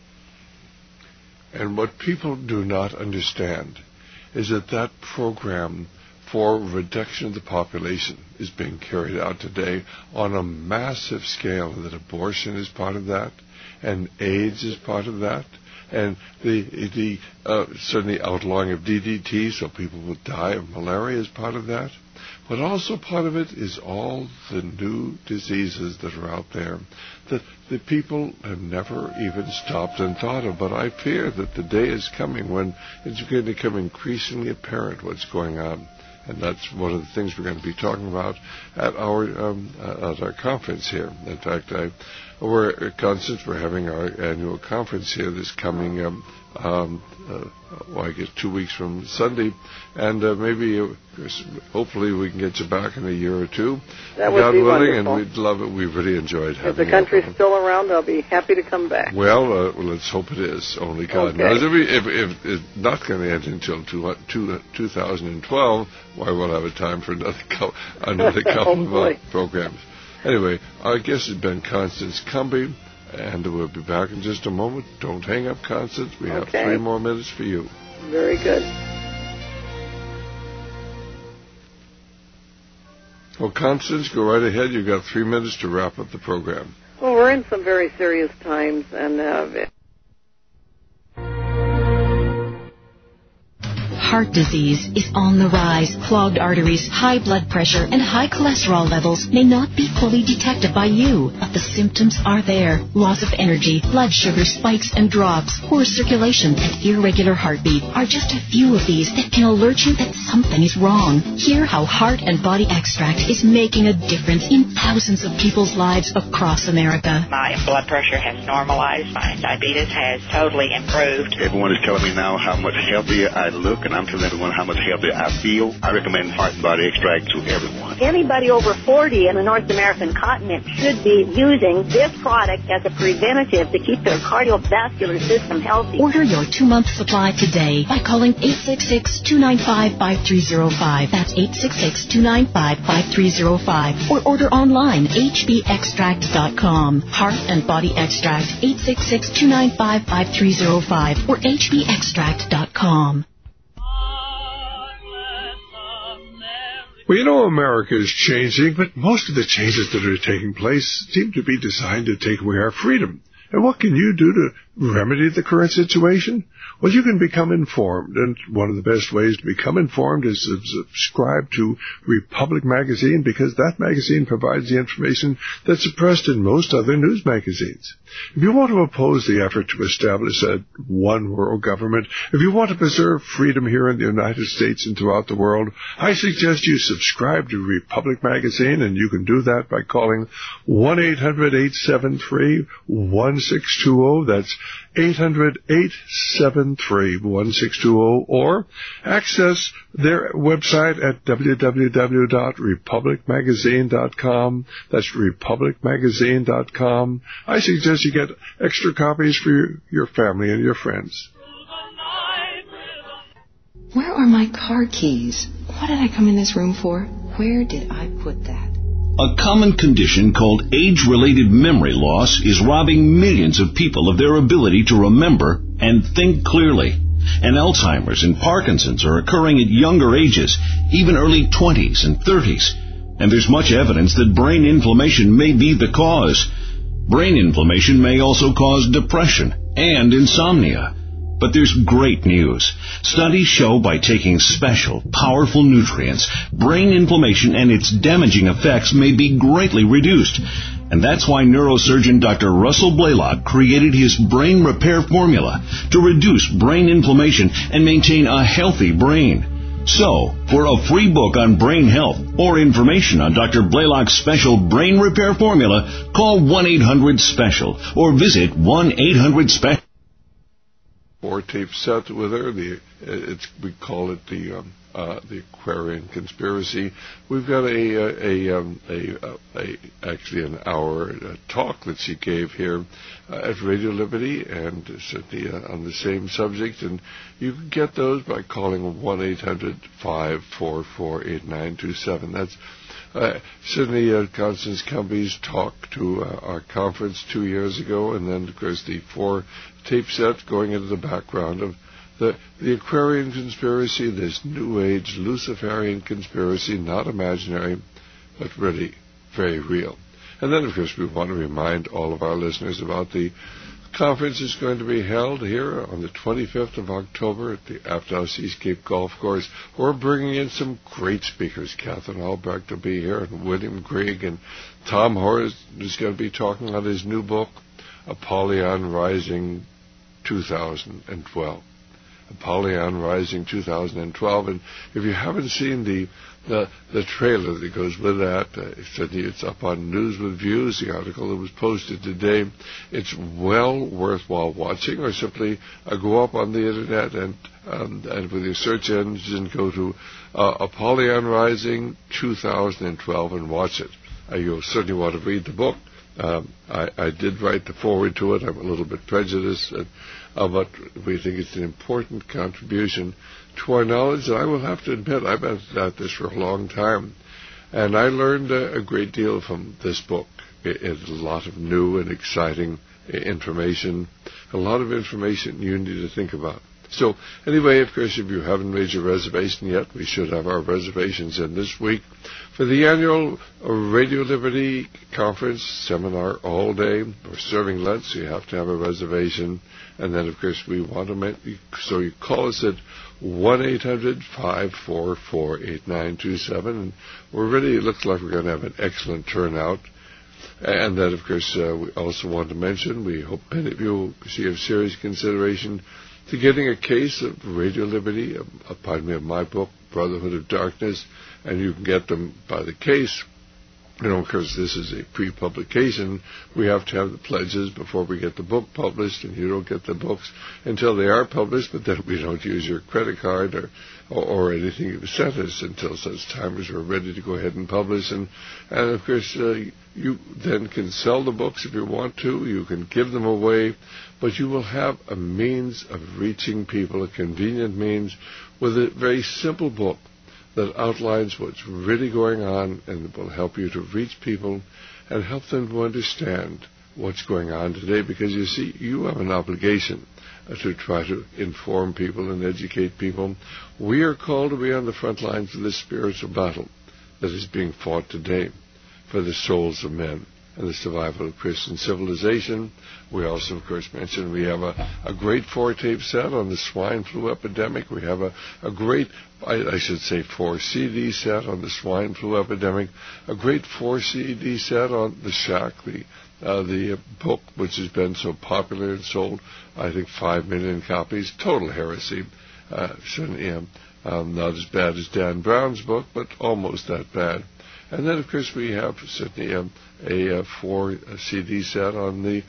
And what people do not understand is that program for reduction of the population is being carried out today on a massive scale, and that abortion is part of that, and AIDS is part of that, and the certainly outlawing of DDT so people will die of malaria is part of that. But also part of it is all the new diseases that are out there that the people have never even stopped and thought of. But I fear that the day is coming when it's going to become increasingly apparent what's going on. And that's one of the things we're going to be talking about at our conference here. In fact, Constance, we're having our annual conference here this coming, I guess 2 weeks from Sunday, and maybe, hopefully, we can get you back in a year or two. That would be willing, wonderful. And we'd love it. We really enjoyed having you. If the country's still around, I'll be happy to come back. Well, let's hope it is. Only God knows. If it's not going to end until 2012, why, we'll have a time for another couple of programs. Anyway, our guest has been Constance Cumby, and we'll be back in just a moment. Don't hang up, Constance. We have 3 more minutes for you. Very good. Well, Constance, go right ahead. You've got 3 minutes to wrap up the program. Well, we're in some very serious times, and Heart disease is on the rise. Clogged arteries, high blood pressure, and high cholesterol levels may not be fully detected by you, but the symptoms are there. Loss of energy, blood sugar spikes and drops, poor circulation, and irregular heartbeat are just a few of these that can alert you that something is wrong. Hear how Heart and Body Extract is making a difference in thousands of people's lives across America. My blood pressure has normalized. My diabetes has totally improved. Everyone is telling me now how much healthier I look, and I'm telling everyone how much healthier I feel. I recommend Heart and Body Extract to everyone. Anybody over 40 in the North American continent should be using this product as a preventative to keep their cardiovascular system healthy. Order your 2-month supply today by calling 866-295-5305. That's 866-295-5305. Or order online, hbextract.com. Heart and Body Extract, 866-295-5305 or hbextract.com. Well, you know, America is changing, but most of the changes that are taking place seem to be designed to take away our freedom. And what can you do remedy the current situation? Well, you can become informed, and one of the best ways to become informed is to subscribe to Republic Magazine, because that magazine provides the information that's suppressed in most other news magazines. If you want to oppose the effort to establish a one-world government, if you want to preserve freedom here in the United States and throughout the world, I suggest you subscribe to Republic Magazine, and you can do that by calling 1-800-873-1620. That's 800-873-1620, or access their website at www.republicmagazine.com. That's republicmagazine.com. I suggest you get extra copies for your family and your friends. Where are my car keys? What did I come in this room for? Where did I put that? A common condition called age-related memory loss is robbing millions of people of their ability to remember and think clearly. And Alzheimer's and Parkinson's are occurring at younger ages, even early 20s and 30s. And there's much evidence that brain inflammation may be the cause. Brain inflammation may also cause depression and insomnia. But there's great news. Studies show by taking special, powerful nutrients, brain inflammation and its damaging effects may be greatly reduced. And that's why neurosurgeon Dr. Russell Blaylock created his brain repair formula to reduce brain inflammation and maintain a healthy brain. So, for a free book on brain health or information on Dr. Blaylock's special brain repair formula, call 1-800-SPECIAL or visit 1-800-SPECIAL. 4-tape set with her. We call it the Aquarian Conspiracy. We've got actually an hour talk that she gave here at Radio Liberty, and certainly on the same subject. And you can get those by calling 1-800-544-8927. That's certainly Constance Cumby's talk to our conference 2 years ago, and then, of course, the 4-tape set going into the background of the Aquarian Conspiracy, this New Age Luciferian conspiracy, not imaginary, but really very real. And then, of course, we want to remind all of our listeners about the conference that's going to be held here on the 25th of October at the Aptow Seascape Golf Course. We're bringing in some great speakers. Catherine Albrecht will be here, and William Grigg, and Tom Hoare is going to be talking on his new book, Apollyon Rising 2012. Apollyon Rising 2012. And if you haven't seen the trailer that goes with that, it's up on News with Views, the article that was posted today. It's well worthwhile watching, or simply go up on the internet and with your search engine go to Apollyon Rising 2012 and watch it. You'll certainly want to read the book. I did write the foreword to it. I'm a little bit prejudiced, but we think it's an important contribution to our knowledge. And I will have to admit, I've been at this for a long time, and I learned a great deal from this book. It's a lot of new and exciting information, a lot of information you need to think about. So, anyway, of course, if you haven't made your reservation yet, we should have our reservations in this week for the annual Radio Liberty Conference Seminar all day. We're serving lunch, so you have to have a reservation. And then, of course, we want to make, so you call us at 1-800-544-8927. And it looks like we're going to have an excellent turnout. And then, of course, we also want to mention, we hope many of you will give serious consideration to getting a case of Radio Liberty, of my book, Brotherhood of Darkness, and you can get them by the case. Of course, this is a pre-publication. We have to have the pledges before we get the book published, and you don't get the books until they are published, but then we don't use your credit card or anything you've sent us until such time as we're ready to go ahead and publish. And of course, you then can sell the books if you want to. You can give them away, but you will have a means of reaching people, a convenient means, with a very simple book that outlines what's really going on and will help you to reach people and help them to understand what's going on today. Because, you see, you have an obligation to try to inform people and educate people. We are called to be on the front lines of this spiritual battle that is being fought today for the souls of men. and the survival of Christian civilization. We also, of course, mentioned we have a great 4-tape set on the swine flu epidemic. We have a great, I should say 4 CD set on the swine flu epidemic, a great 4 CD set on the Shack, the book which has been so popular and sold, I think, 5 million copies. Total heresy. Certainly not as bad as Dan Brown's book, but almost that bad. And then, of course, we have certainly a 4 CD set on the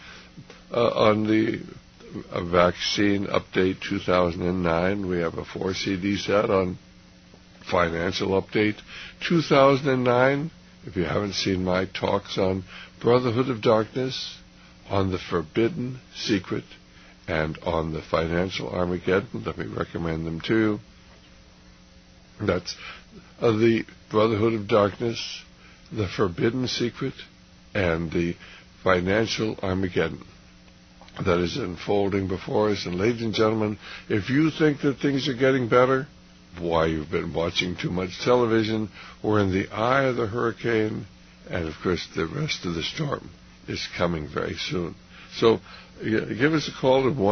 vaccine update 2009. We have a 4 CD set on financial update 2009. If you haven't seen my talks on Brotherhood of Darkness, on the Forbidden Secret, and on the Financial Armageddon, let me recommend them to you. That's the Brotherhood of Darkness, the Forbidden Secret, and the Financial Armageddon that is unfolding before us. And ladies and gentlemen, if you think that things are getting better, why, you've been watching too much television. We're in the eye of the hurricane, and of course the rest of the storm is coming very soon. So give us a call at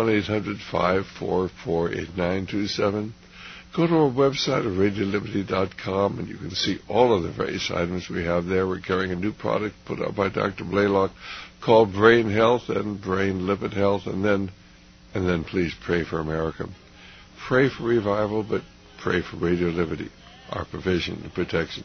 1-800-544-8927. Go to our website at RadioLiberty.com, and you can see all of the various items we have there. We're carrying a new product put out by Dr. Blaylock called Brain Health and Brain Lipid Health, and then please pray for America. Pray for revival, but pray for Radio Liberty, our provision and protection.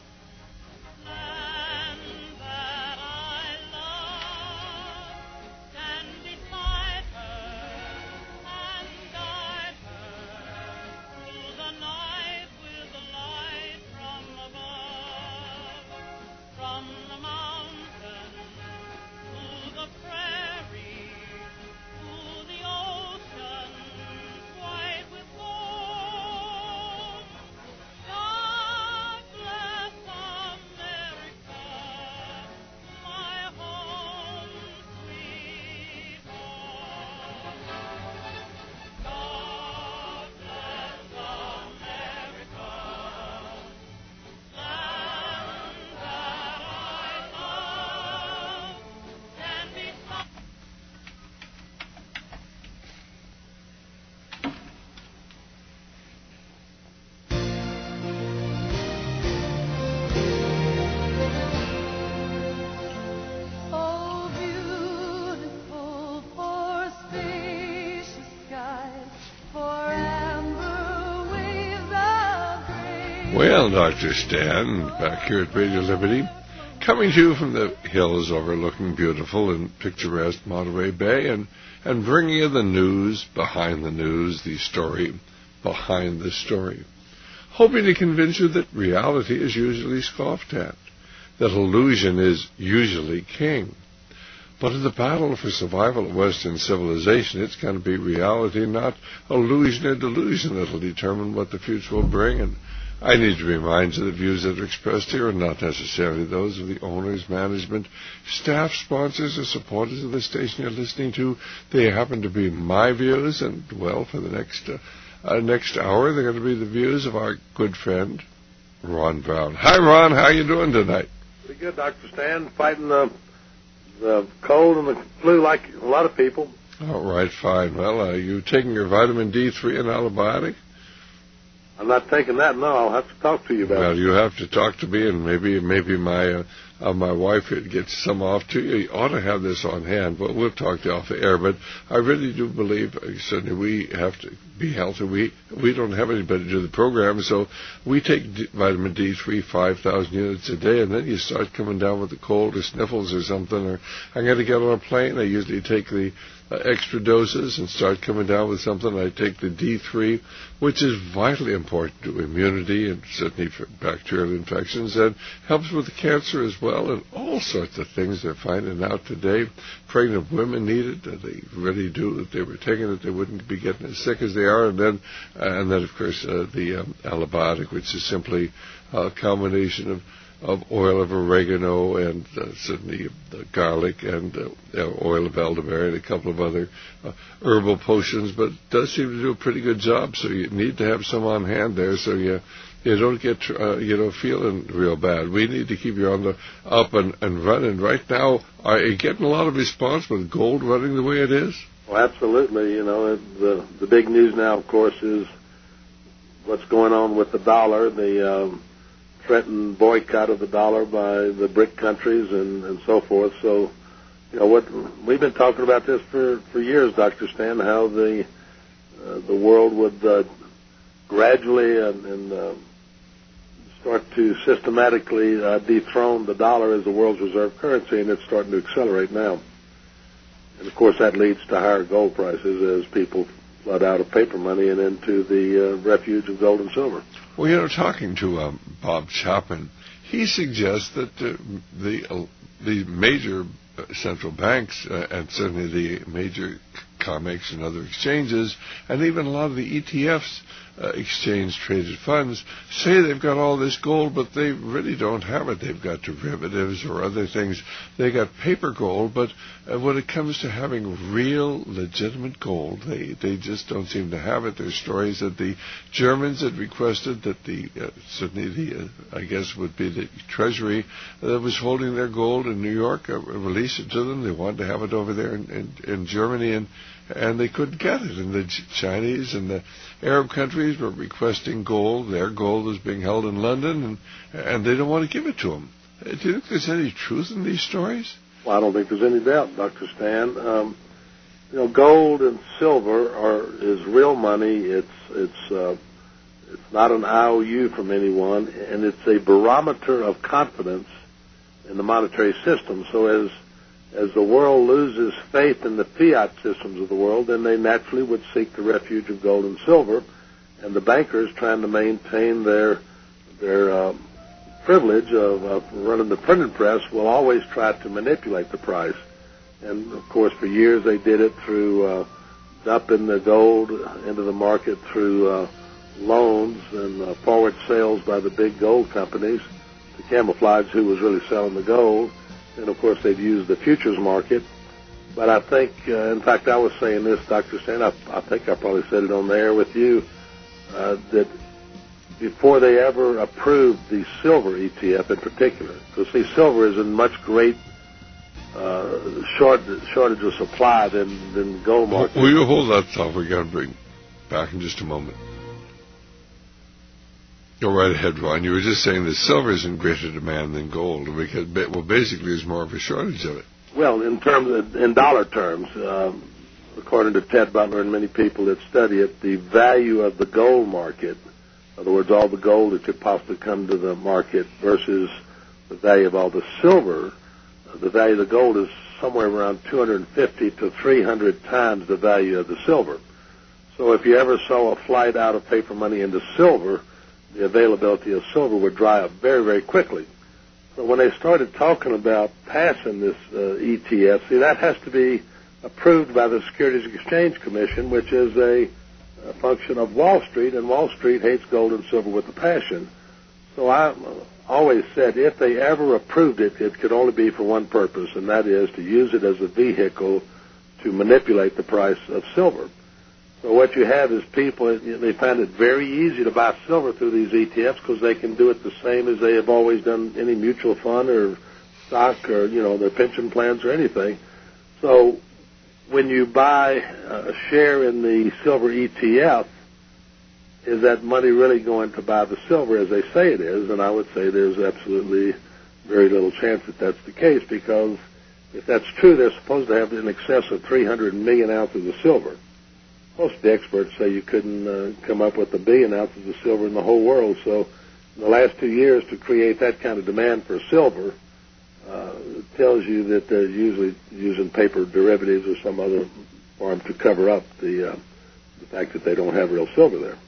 Well, Dr. Stan, back here at Radio Liberty, coming to you from the hills overlooking beautiful and picturesque Monterey Bay, and bringing you the news behind the news, the story behind the story, hoping to convince you that reality is usually scoffed at, that illusion is usually king. But in the battle for survival of Western civilization, it's going to be reality, not illusion or delusion, that will determine what the future will bring. And I need to remind you that the views that are expressed here are not necessarily those of the owners, management, staff, sponsors, or supporters of the station you're listening to. They happen to be my views, and, well, for the next hour, they're going to be the views of our good friend, Ron Brown. Hi, Ron. How you doing tonight? Pretty good, Dr. Stan. Fighting the cold and the flu like a lot of people. All right, fine. Well, are you taking your vitamin D3 and antibiotic? I'm not taking that, no. I'll have to talk to you about it. Well, you have to talk to me, and maybe my wife could get some off to you. You ought to have this on hand, but we'll talk to you off the air. But I really do believe, certainly, we have to be healthy. We don't have anybody to do the program, so we take vitamin D3, 5,000 units a day, and then you start coming down with a cold or sniffles or something, or I'm going to get on a plane. I usually take the extra doses and start coming down with something. I take the D3, which is vitally important to immunity and certainly for bacterial infections, and helps with the cancer as well, and all sorts of things they're finding out today. Pregnant women need it, they really do. If they were taking it, they wouldn't be getting as sick as they are. And then of course, the allibiotic, which is simply a combination of oil of oregano and certainly garlic and oil of elderberry and a couple of other herbal potions, but it does seem to do a pretty good job. So you need to have some on hand there, so you you don't get feeling real bad. We need to keep you on the up and running. Right now, are you getting a lot of response with gold running the way it is? Well, absolutely. The big news now, of course, is what's going on with the dollar, the threatened boycott of the dollar by the BRIC countries and so forth. So, what we've been talking about this for years, Dr. Stan, how the world would gradually and start to systematically dethrone the dollar as the world's reserve currency, and it's starting to accelerate now. And, of course, that leads to higher gold prices as people flood out of paper money and into the refuge of gold and silver. Well, talking to Bob Chapman, he suggests that the major central banks and certainly the major COMEX and other exchanges, and even a lot of the ETFs, exchange-traded funds, say they've got all this gold, but they really don't have it. They've got derivatives or other things. They got paper gold, but when it comes to having real, legitimate gold, they just don't seem to have it. There's stories that the Germans had requested that I guess would be the Treasury that was holding their gold in New York, release it to them. They wanted to have it over there in Germany, and they couldn't get it. And the Chinese and the Arab countries were requesting gold. Their gold is being held in London, and they don't want to give it to them. Do you think there's any truth in these stories? Well, I don't think there's any doubt, Dr. Stan. Gold and silver is real money. It's not an IOU from anyone, and it's a barometer of confidence in the monetary system. So as the world loses faith in the fiat systems of the world, then they naturally would seek the refuge of gold and silver, and the bankers trying to maintain their privilege of running the printing press will always try to manipulate the price. And, of course, for years they did it through dumping the gold into the market through loans and forward sales by the big gold companies to camouflage who was really selling the gold. And, of course, they've used the futures market. But I think, in fact, I was saying this, Dr. Stan, I think I probably said it on the air with you, that before they ever approved the silver ETF in particular, because, see, silver is in much great shortage of supply than the gold market. Will you hold that thought? We're going to bring back in just a moment. Go right ahead, Ron. You were just saying that silver is in greater demand than gold, because, basically there's more of a shortage of it. Well, in dollar terms, according to Ted Butler and many people that study it, the value of the gold market, in other words, all the gold that could possibly come to the market versus the value of all the silver, the value of the gold is somewhere around 250 to 300 times the value of the silver. So if you ever saw a flight out of paper money into silver, the availability of silver would dry up very, very quickly. So when they started talking about passing this ETF, see, that has to be approved by the Securities and Exchange Commission, which is a function of Wall Street, and Wall Street hates gold and silver with a passion. So I always said if they ever approved it, it could only be for one purpose, and that is to use it as a vehicle to manipulate the price of silver. So what you have is people, they find it very easy to buy silver through these ETFs because they can do it the same as they have always done any mutual fund or stock or, their pension plans or anything. So when you buy a share in the silver ETF, is that money really going to buy the silver as they say it is? And I would say there's absolutely very little chance that that's the case, because if that's true, they're supposed to have in excess of 300 million ounces of silver. Most of the experts say you couldn't come up with 1 billion ounces of silver in the whole world. So in the last 2 years, to create that kind of demand for silver tells you that they're usually using paper derivatives or some other form to cover up the fact that they don't have real silver there.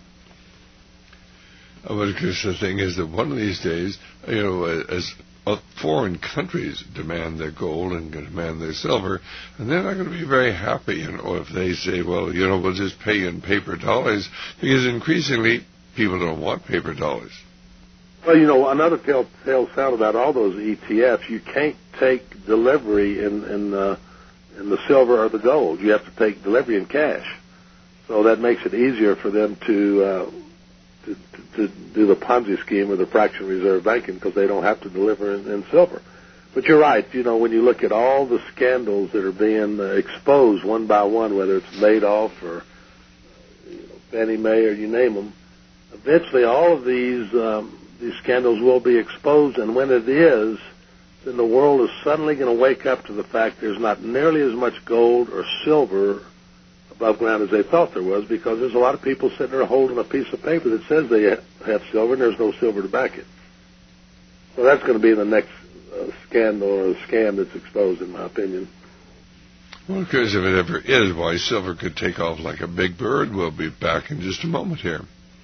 But the thing is that one of these days, as foreign countries demand their gold and demand their silver, and they're not going to be very happy, if they say, well, we'll just pay in paper dollars, because increasingly people don't want paper dollars. Well, another telltale sound about all those ETFs, you can't take delivery in the silver or the gold. You have to take delivery in cash. So that makes it easier for them to to do the Ponzi scheme or the fractional reserve banking because they don't have to deliver in silver. But you're right. When you look at all the scandals that are being exposed one by one, whether it's Madoff or Fannie Mae or you name them, eventually all of these scandals will be exposed. And when it is, then the world is suddenly going to wake up to the fact there's not nearly as much gold or silver above ground as they thought there was, because there's a lot of people sitting there holding a piece of paper that says they have silver and there's no silver to back it. So that's going to be the next scandal or scam that's exposed, in my opinion. Well, because if it ever is, why silver could take off like a big bird. We'll be back in just a moment here.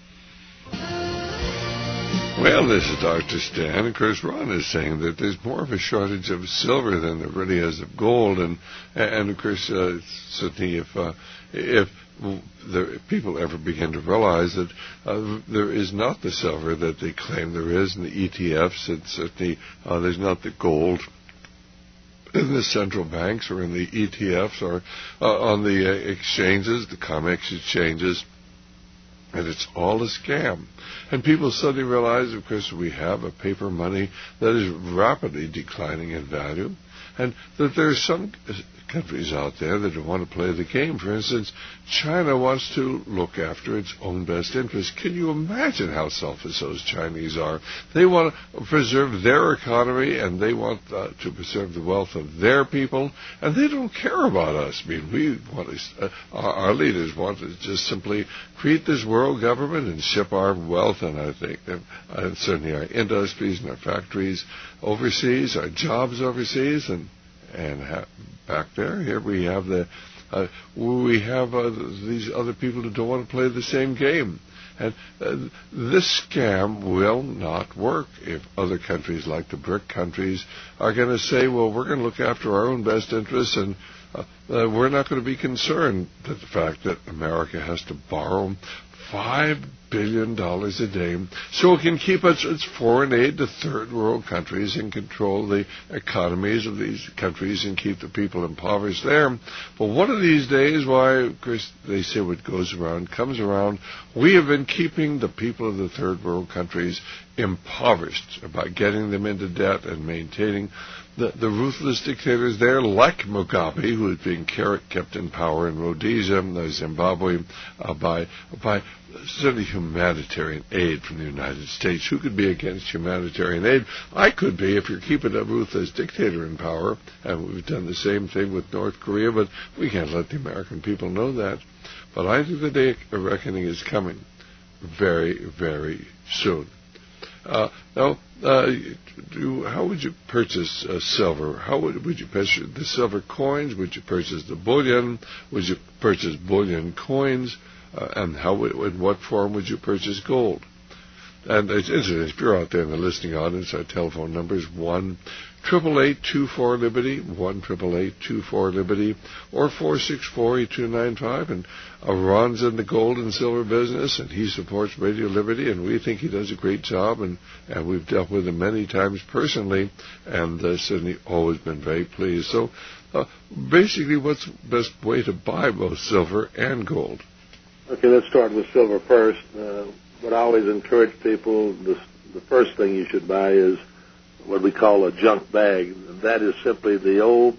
Well, this is Dr. Stan. Of course, Ron is saying that there's more of a shortage of silver than there really is of gold, and of course, certainly if the people ever begin to realize that there is not the silver that they claim there is in the ETFs, and certainly there's not the gold in the central banks or in the ETFs or on the exchanges, the COMEX exchanges, and it's all a scam. And people suddenly realize, of course, we have a paper money that is rapidly declining in value, and that there are some countries out there that want to play the game. For instance, China wants to look after its own best interests. Can you imagine how selfish those Chinese are? They want to preserve their economy, and they want to preserve the wealth of their people, and they don't care about us. I mean, we want to, our leaders want to just simply create this world government and ship our wealth, and I think that certainly our industries and our factories overseas, our jobs overseas, and back there, here we have these other people who don't want to play the same game. And this scam will not work if other countries like the BRIC countries are going to say, well, we're going to look after our own best interests, and we're not going to be concerned that the fact that America has to borrow $5 billion a day so it can keep its foreign aid to third world countries and control the economies of these countries and keep the people impoverished there. But one of these days, why, of course, they say what goes around comes around. We have been keeping the people of the third world countries impoverished by getting them into debt and maintaining the ruthless dictators there, like Mugabe, who is being kept in power in Rhodesia, Zimbabwe, by certainly humanitarian aid from the United States. Who could be against humanitarian aid? I could be if you're keeping a ruthless dictator in power, and we've done the same thing with North Korea, but we can't let the American people know that. But I think the day of reckoning is coming very, very soon. Now, how would you purchase silver? How would you purchase the silver coins? Would you purchase the bullion? Would you purchase bullion coins? And in what form would you purchase gold? And it's interesting, if you're out there in the listening audience, our telephone number is 1-888-24-LIBERTY, 1-888-24-LIBERTY, or 464-8295. And Ron's in the gold and silver business, and he supports Radio Liberty, and we think he does a great job, and we've dealt with him many times personally, and certainly always been very pleased. So basically, what's the best way to buy both silver and gold? Okay, let's start with silver first. What I always encourage people, the first thing you should buy is what we call a junk bag. That is simply the old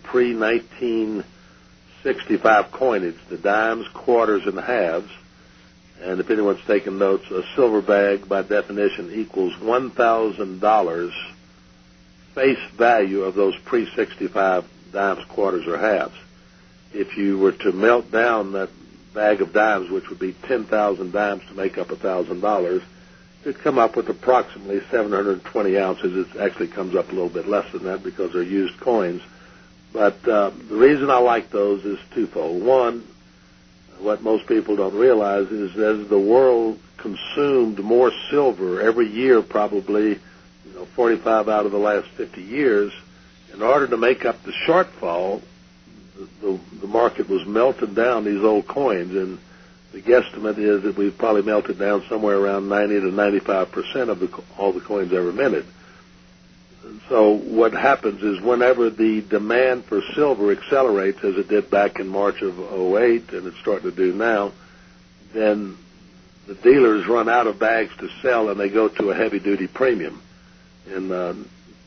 pre-1965 coinage, the dimes, quarters, and halves. And if anyone's taking notes, a silver bag, by definition, equals $1,000 face value of those pre-65 dimes, quarters, or halves. If you were to melt down that bag of dimes, which would be 10,000 dimes to make up $1,000, it'd come up with approximately 720 ounces. It actually comes up a little bit less than that because they're used coins. But the reason I like those is twofold. One, what most people don't realize is as the world consumed more silver every year, probably 45 out of the last 50 years, in order to make up the shortfall, the market was melting down these old coins, and the guesstimate is that we've probably melted down somewhere around 90 to 95% of all the coins ever minted. So what happens is whenever the demand for silver accelerates, as it did back in March of 2008, and it's starting to do now, then the dealers run out of bags to sell and they go to a heavy-duty premium. In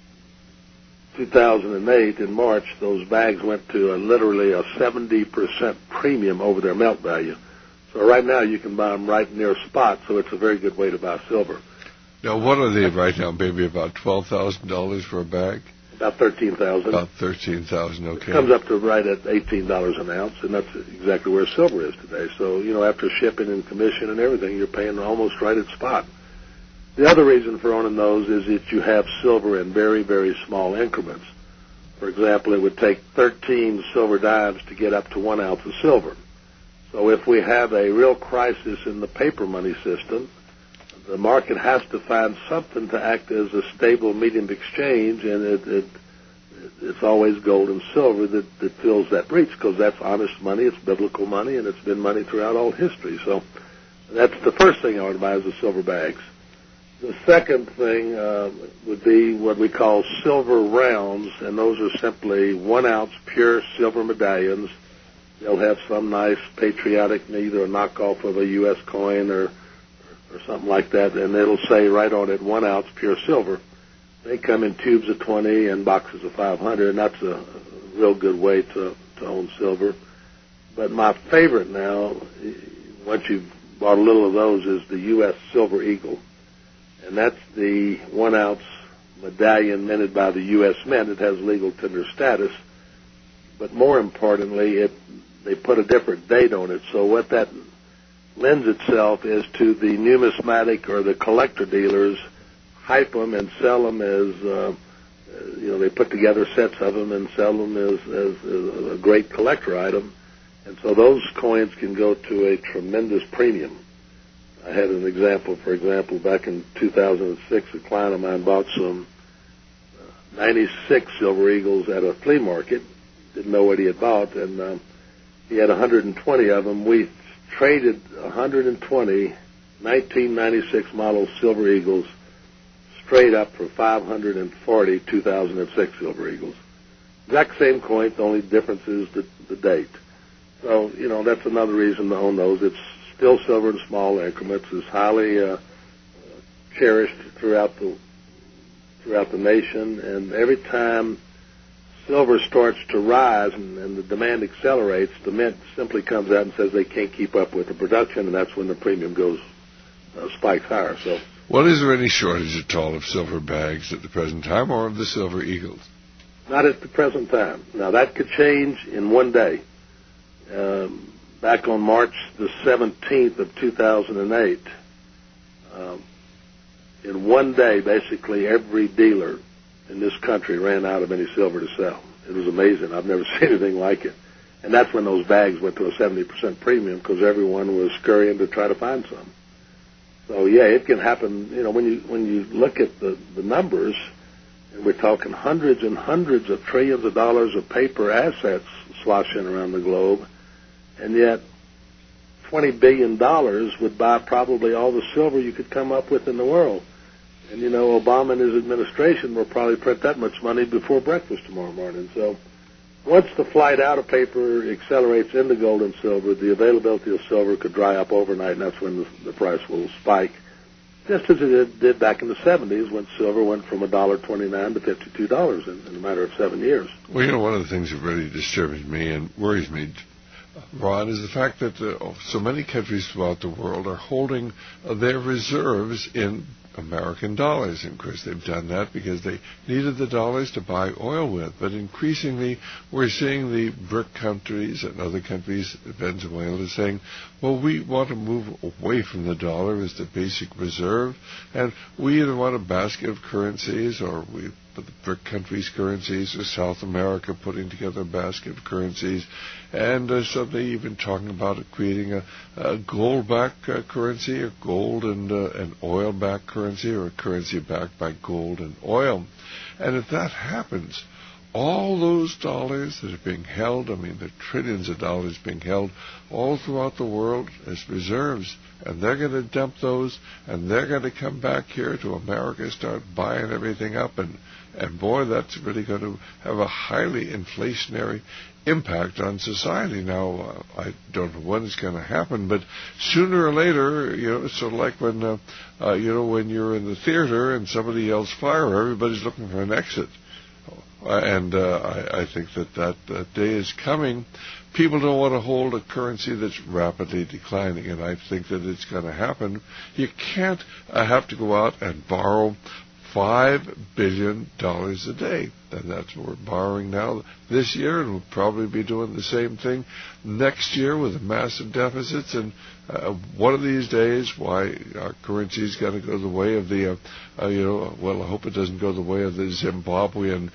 2008, in March, those bags went to literally a 70% premium over their melt value. So right now you can buy them right near spot, so it's a very good way to buy silver. Now, what are they right now? Maybe about $12,000 for a bag? About $13,000. About $13,000, okay. It comes up to right at $18 an ounce, and that's exactly where silver is today. So, after shipping and commission and everything, you're paying almost right at spot. The other reason for owning those is that you have silver in very, very small increments. For example, it would take 13 silver dimes to get up to 1 ounce of silver. So if we have a real crisis in the paper money system, the market has to find something to act as a stable medium of exchange, and it's always gold and silver that fills that breach, because that's honest money, it's biblical money, and it's been money throughout all history. So that's the first thing I would buy is the silver bags. The second thing would be what we call silver rounds, and those are simply 1 ounce pure silver medallions. They'll have some nice patriotic, either a knockoff of a U.S. coin or something like that, and it'll say right on it 1 ounce pure silver. They come in tubes of 20 and boxes of 500, and that's a real good way to own silver. But my favorite now, once you've bought a little of those, is the U.S. Silver Eagle. And that's the 1 ounce medallion minted by the U.S. Mint. It has legal tender status. But more importantly, they put a different date on it. So what that lends itself is to the numismatic or the collector dealers hype them and sell them as, they put together sets of them and sell them as a great collector item. And so those coins can go to a tremendous premium. I had an example, for example, back in 2006, a client of mine bought some 96 Silver Eagles at a flea market, didn't know what he had bought, and he had 120 of them. We traded 120 1996 model Silver Eagles straight up for 540 2006 Silver Eagles. Exact same coin, the only difference is the date. So, that's another reason to own those. It's still silver in small increments, is highly cherished throughout the nation, and every time silver starts to rise and the demand accelerates, the mint simply comes out and says they can't keep up with the production, and that's when the premium spikes higher. So, well, is there any shortage at all of silver bags at the present time, or of the Silver Eagles? Not at the present time. Now, that could change in one day. Back on March the 17th of 2008, in one day, basically every dealer in this country ran out of any silver to sell. It was amazing. I've never seen anything like it. And that's when those bags went to a 70% premium, because everyone was scurrying to try to find some. So, yeah, it can happen. When you look at the numbers, and we're talking hundreds and hundreds of trillions of dollars of paper assets sloshing around the globe, and yet $20 billion would buy probably all the silver you could come up with in the world. And, Obama and his administration will probably print that much money before breakfast tomorrow morning. So once the flight out of paper accelerates into gold and silver, the availability of silver could dry up overnight, and that's when the price will spike, just as it did back in the 70s when silver went from $1.29 to $52 in a matter of 7 years. Well, one of the things that really disturbs me and worries me, Ron, is the fact that so many countries throughout the world are holding their reserves in American dollars. And, of course, they've done that because they needed the dollars to buy oil with. But increasingly, we're seeing the BRIC countries and other countries, Venezuela, saying, well, we want to move away from the dollar as the basic reserve, and we either want a basket of currencies, or we the BRIC countries' currencies, or South America putting together a basket of currencies, and suddenly even talking about creating a gold-backed currency, a gold and oil-backed currency, or a currency backed by gold and oil. And if that happens, all those dollars that are being held, I mean, there are trillions of dollars being held all throughout the world as reserves, and they're going to dump those, and they're going to come back here to America, start buying everything up, and boy, that's really going to have a highly inflationary impact on society. Now, I don't know when it's going to happen, but sooner or later, it's sort of like when, when you're in the theater and somebody yells fire, everybody's looking for an exit. I think that day is coming. People don't want to hold a currency that's rapidly declining, and I think that it's going to happen. You can't have to go out and borrow $5 billion a day, and that's what we're borrowing now this year, and we'll probably be doing the same thing next year with massive deficits. And one of these days, why our currency is going to go the way of the, I hope it doesn't go the way of the Zimbabwean,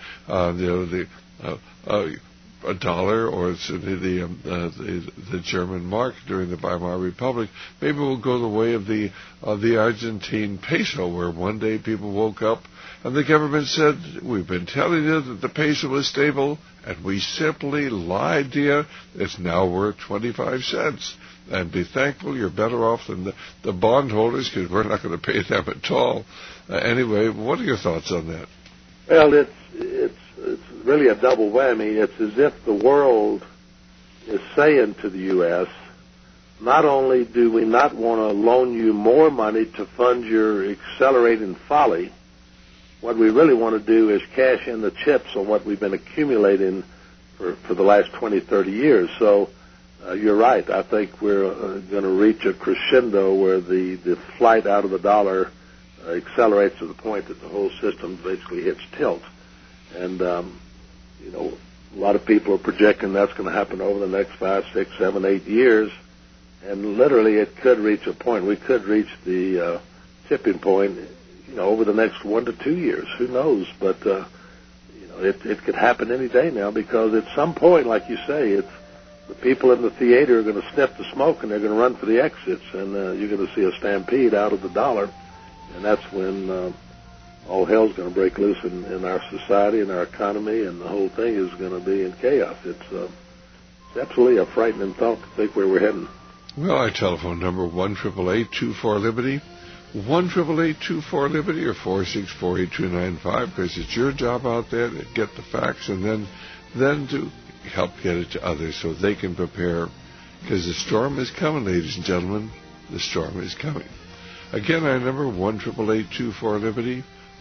a dollar, or the German mark during the Weimar Republic. Maybe we'll go the way of the Argentine peso, where one day people woke up and the government said, we've been telling you that the peso was stable, and we simply lied to you. It's now worth 25 cents. And be thankful you're better off than the bondholders, because we're not going to pay them at all. Anyway, what are your thoughts on that? Well, it's really a double whammy. It's as if the world is saying to the U.S., not only do we not want to loan you more money to fund your accelerating folly, what we really want to do is cash in the chips on what we've been accumulating for the last 20, 30 years. So you're right. I think we're going to reach a crescendo where the flight out of the dollar accelerates to the point that the whole system basically hits tilt. And, a lot of people are projecting that's going to happen over the next 5, 6, 7, 8 years. And literally it could reach a point. We could reach the tipping point, over the next 1 to 2 years. Who knows? But, it could happen any day now, because at some point, like you say, the people in the theater are going to sniff the smoke and they're going to run for the exits. And you're going to see a stampede out of the dollar. And that's when all hell's going to break loose in our society and our economy, and the whole thing is going to be in chaos. It's absolutely a frightening thought to think where we're heading. Well, our telephone number, 1-888-24-LIBERTY, 1-888-24-LIBERTY, or 464-8295, because it's your job out there to get the facts and then to help get it to others so they can prepare, because the storm is coming, ladies and gentlemen. The storm is coming. Again, our number, 1-888-24-LIBERTY,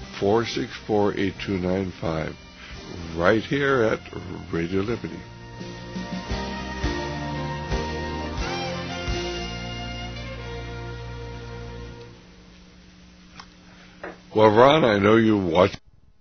464-8295, right here at Radio Liberty. Well, Ron, I know you watch.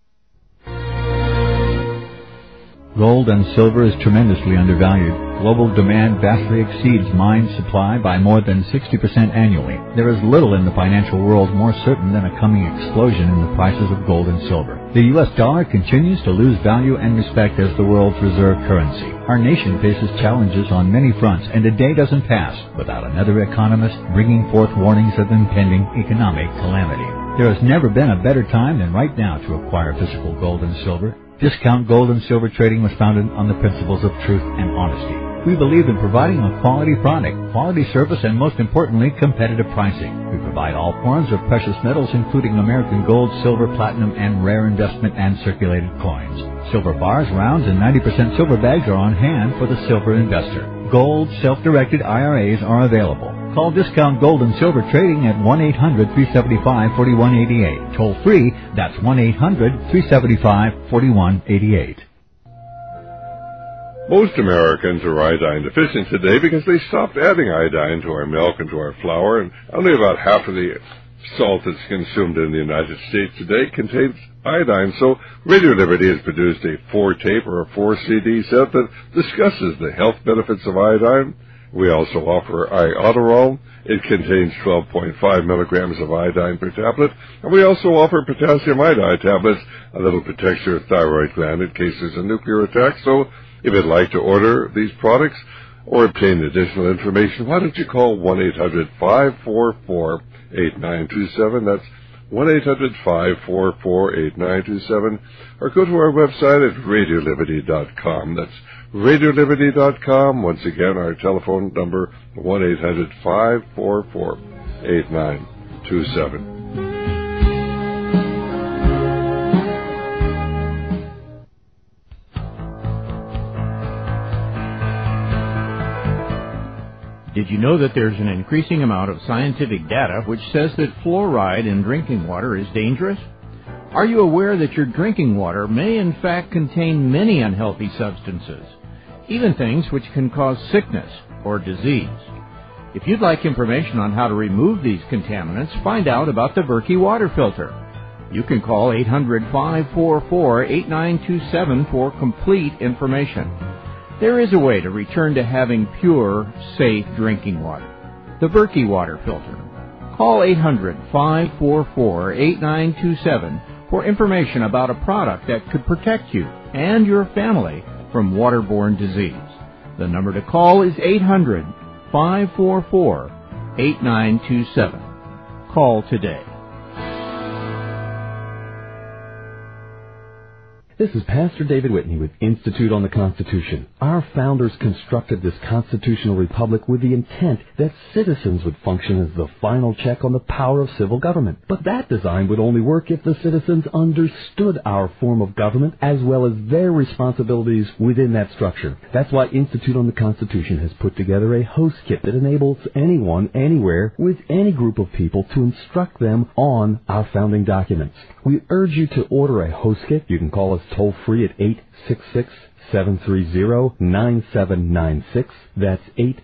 Gold and silver is tremendously undervalued. Global demand vastly exceeds mine supply by more than 60% annually. There is little in the financial world more certain than a coming explosion in the prices of gold and silver. The U.S. dollar continues to lose value and respect as the world's reserve currency. Our nation faces challenges on many fronts, and a day doesn't pass without another economist bringing forth warnings of impending economic calamity. There has never been a better time than right now to acquire physical gold and silver. Discount Gold and Silver Trading was founded on the principles of truth and honesty. We believe in providing a quality product, quality service, and most importantly, competitive pricing. We provide all forms of precious metals, including American gold, silver, platinum, and rare investment and circulated coins. Silver bars, rounds, and 90% silver bags are on hand for the silver investor. Gold self-directed IRAs are available. Call Discount Gold and Silver Trading at 1-800-375-4188. Toll free, that's 1-800-375-4188. Most Americans are iodine deficient today because they stopped adding iodine to our milk and to our flour, and only about half of the salt that's consumed in the United States today contains iodine. So Radio Liberty has produced a 4-tape or a 4-CD set that discusses the health benefits of iodine. We also offer Iodoral. It contains 12.5 milligrams of iodine per tablet. And we also offer potassium iodide tablets, a little protects your thyroid gland in case there's a nuclear attack. So if you'd like to order these products or obtain additional information, why don't you call 1-800-544-8927. That's 1-800-544-8927, or go to our website at radioliberty.com. That's radioliberty.com. Once again, our telephone number, 1-800-544-8927. Did you know that there's an increasing amount of scientific data which says that fluoride in drinking water is dangerous? Are you aware that your drinking water may in fact contain many unhealthy substances, even things which can cause sickness or disease? If you'd like information on how to remove these contaminants, find out about the Berkey water filter. You can call 800-544-8927 for complete information. There is a way to return to having pure, safe drinking water. The Berkey water filter. Call 800-544-8927 for information about a product that could protect you and your family from waterborne disease. The number to call is 800-544-8927. Call today. This is Pastor David Whitney with Institute on the Constitution. Our founders constructed this constitutional republic with the intent that citizens would function as the final check on the power of civil government. But that design would only work if the citizens understood our form of government as well as their responsibilities within that structure. That's why Institute on the Constitution has put together a host kit that enables anyone, anywhere, with any group of people to instruct them on our founding documents. We urge you to order a host kit. You can call us toll-free at 866-730-9796. That's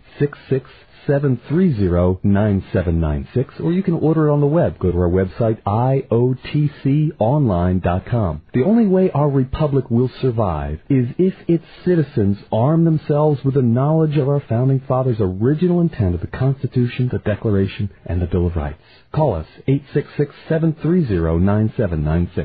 866-730-9796. Or you can order it on the web. Go to our website, iotconline.com. The only way our republic will survive is if its citizens arm themselves with the knowledge of our founding fathers' original intent of the Constitution, the Declaration, and the Bill of Rights. Call us, 866-730-9796.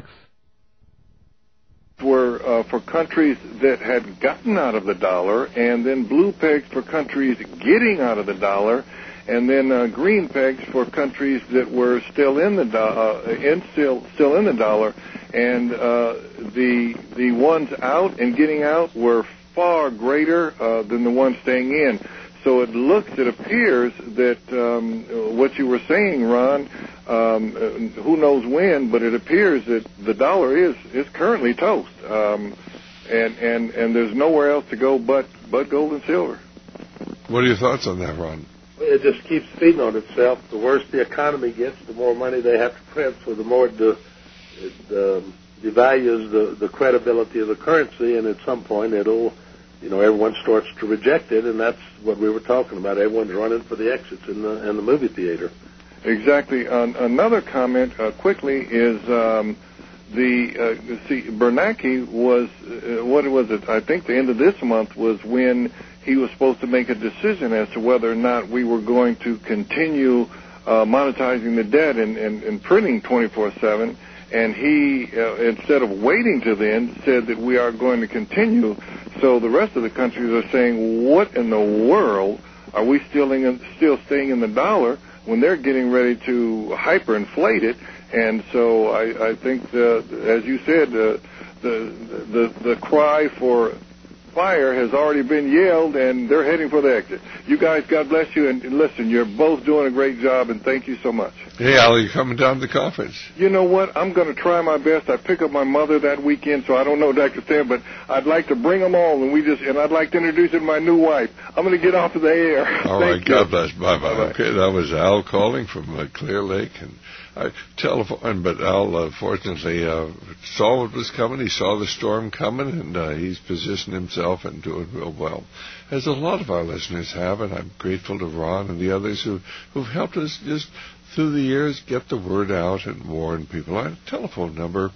Were for countries that had gotten out of the dollar, and then blue pegs for countries getting out of the dollar, and then green pegs for countries that were still in the still in the dollar, and the ones out and getting out were far greater than the ones staying in. So it appears that what you were saying, Ron, who knows when, but it appears that the dollar is currently toast, and there's nowhere else to go but gold and silver. What are your thoughts on that, Ron? It just keeps feeding on itself. The worse the economy gets, the more money they have to print, so the more it devalues the credibility of the currency, and at some point everyone starts to reject it, and that's what we were talking about. Everyone's running for the exits in the movie theater. Exactly. Another comment quickly is Bernanke was, what was it? I think the end of this month was when he was supposed to make a decision as to whether or not we were going to continue monetizing the debt and printing 24/7. And he, instead of waiting to the end, said that we are going to continue. So the rest of the countries are saying, what in the world are we still staying in the dollar when they're getting ready to hyperinflate it? And so I think, as you said, the cry for fire has already been yelled, and they're heading for the exit. You guys, God bless you, and listen, you're both doing a great job, and thank you so much. Hey, Al, you coming down to the conference? You know what? I'm going to try my best. I pick up my mother that weekend, so I don't know Dr. Stan, but I'd like to bring them all, and I'd like to introduce you to my new wife. I'm going to get off of the air. All right, God bless. Bye-bye. Okay, that was Al calling from Clear Lake, and I telephoned, but Al, fortunately, saw what was coming. He saw the storm coming, and he's positioned himself and doing real well, as a lot of our listeners have, and I'm grateful to Ron and the others who've helped us just through the years get the word out and warn people. Our telephone number,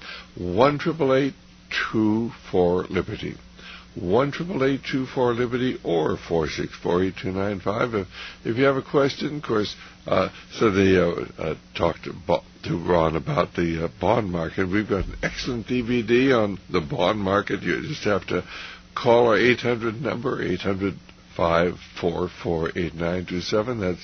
1-888-24-LIBERTY. 1-888-24-LIBERTY or 464-8295. If you have a question, of course, so they talked to Ron about the bond market. We've got an excellent DVD on the bond market. You just have to call our 800 number, 800-544-8927. That's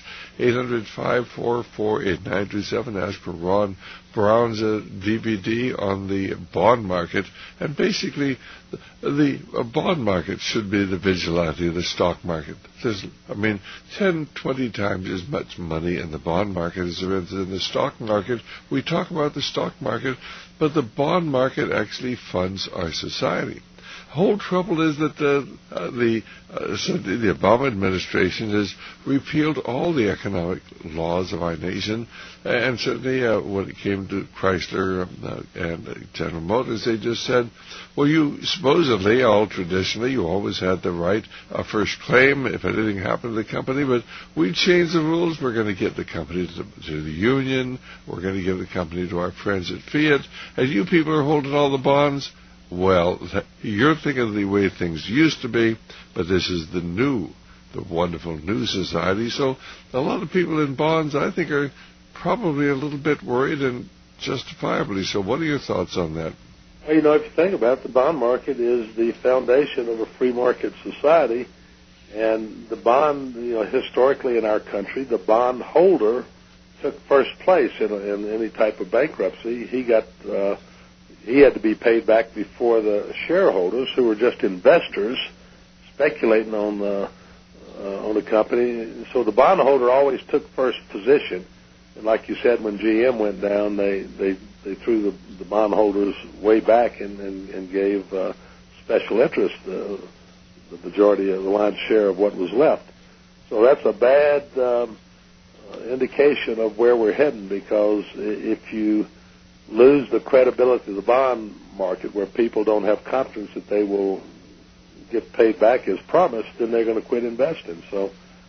800-544-8927. Ask for Ron Brown's DVD on the bond market. And basically, the bond market should be the vigilante of the stock market. There's, 10, 20 times as much money in the bond market as there is in the stock market. We talk about the stock market, but the bond market actually funds our society. The whole trouble is that the Obama administration has repealed all the economic laws of our nation, and certainly when it came to Chrysler and General Motors, they just said, well, you supposedly, all traditionally, you always had the right of first claim if anything happened to the company, but we changed the rules. We're going to give the company to the union. We're going to give the company to our friends at Fiat, and you people are holding all the bonds. Well, you're thinking of the way things used to be, but this is the wonderful new society. So a lot of people in bonds, I think, are probably a little bit worried, and justifiably. So what are your thoughts on that? Well, if you think about it, the bond market is the foundation of a free market society, and the bond, historically in our country, the bond holder took first place in any type of bankruptcy. He had to be paid back before the shareholders, who were just investors speculating on the company. So the bondholder always took first position. And like you said, when GM went down, they threw the bondholders way back and gave special interest the majority of the lion's share of what was left. So that's a bad indication of where we're heading, because if you lose the credibility of the bond market, where people don't have confidence that they will get paid back as promised, then they're going to quit investing. So,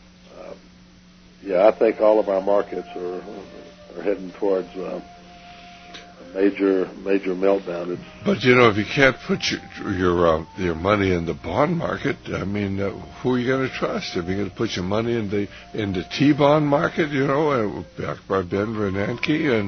I think all of our markets are heading towards a major meltdown. But if you can't put your money in the bond market, who are you going to trust? If you're going to put your money in the T-bond market, backed by Ben Bernanke, and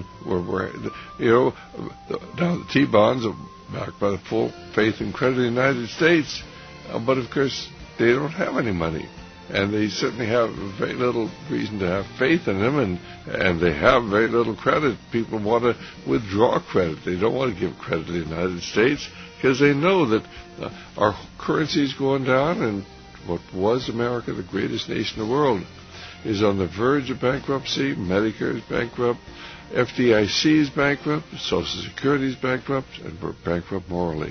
now the T-bonds are backed by the full faith and credit of the United States, but of course they don't have any money. And they certainly have very little reason to have faith in them, and they have very little credit. People want to withdraw credit. They don't want to give credit to the United States, because they know that our currency is going down, and what was America, the greatest nation in the world, is on the verge of bankruptcy. Medicare is bankrupt. FDIC is bankrupt. Social Security is bankrupt, and we're bankrupt morally.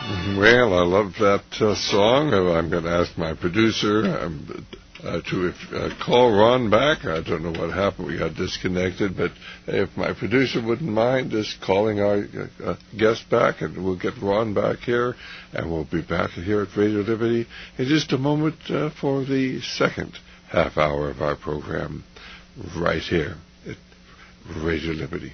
Well, I love that song. I'm going to ask my producer to call Ron back. I don't know what happened. We got disconnected. But if my producer wouldn't mind just calling our guest back, and we'll get Ron back here, and we'll be back here at Radio Liberty in just a moment for the second half hour of our program right here at Radio Liberty.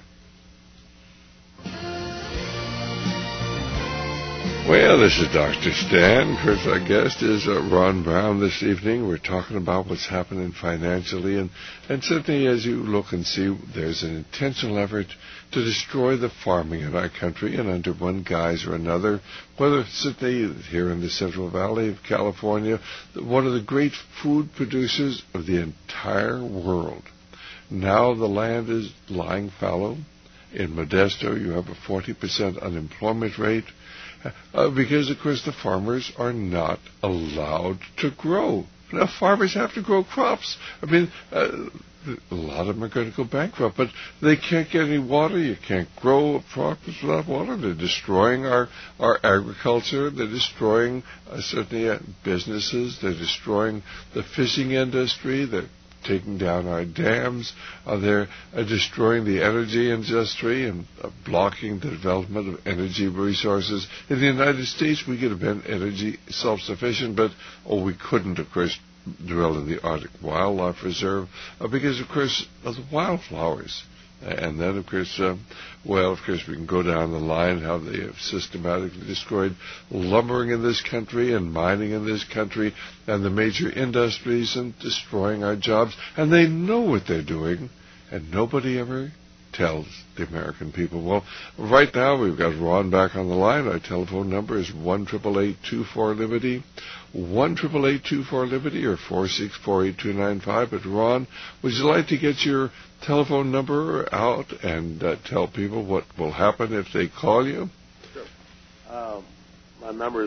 Well, this is Dr. Stan. Of course, our guest is Ron Brown this evening. We're talking about what's happening financially, and certainly as you look and see, there's an intentional effort to destroy the farming in our country, and under one guise or another, whether certainly here in the Central Valley of California, one of the great food producers of the entire world. Now the land is lying fallow. In Modesto, you have a 40% unemployment rate. Because, of course, the farmers are not allowed to grow. Now, farmers have to grow crops. I mean, a lot of them are going to go bankrupt, but they can't get any water. You can't grow crops without water. They're destroying our agriculture. They're destroying, certainly, businesses. They're destroying the fishing industry. They're taking down our dams. They're destroying the energy industry and blocking the development of energy resources. In the United States, we could have been energy self-sufficient, but we couldn't, of course, dwell in the Arctic Wildlife Reserve because, of course, of the wildflowers. And then, of course, we can go down the line how they have systematically destroyed lumbering in this country and mining in this country and the major industries and destroying our jobs. And they know what they're doing, and nobody ever tells the American people. Well, right now we've got Ron back on the line. Our telephone number is 1-888-24-LIBERTY, 1-888-24-LIBERTY, or 464-8295. But Ron, would you like to get your telephone number out and tell people what will happen if they call you? Sure. My number is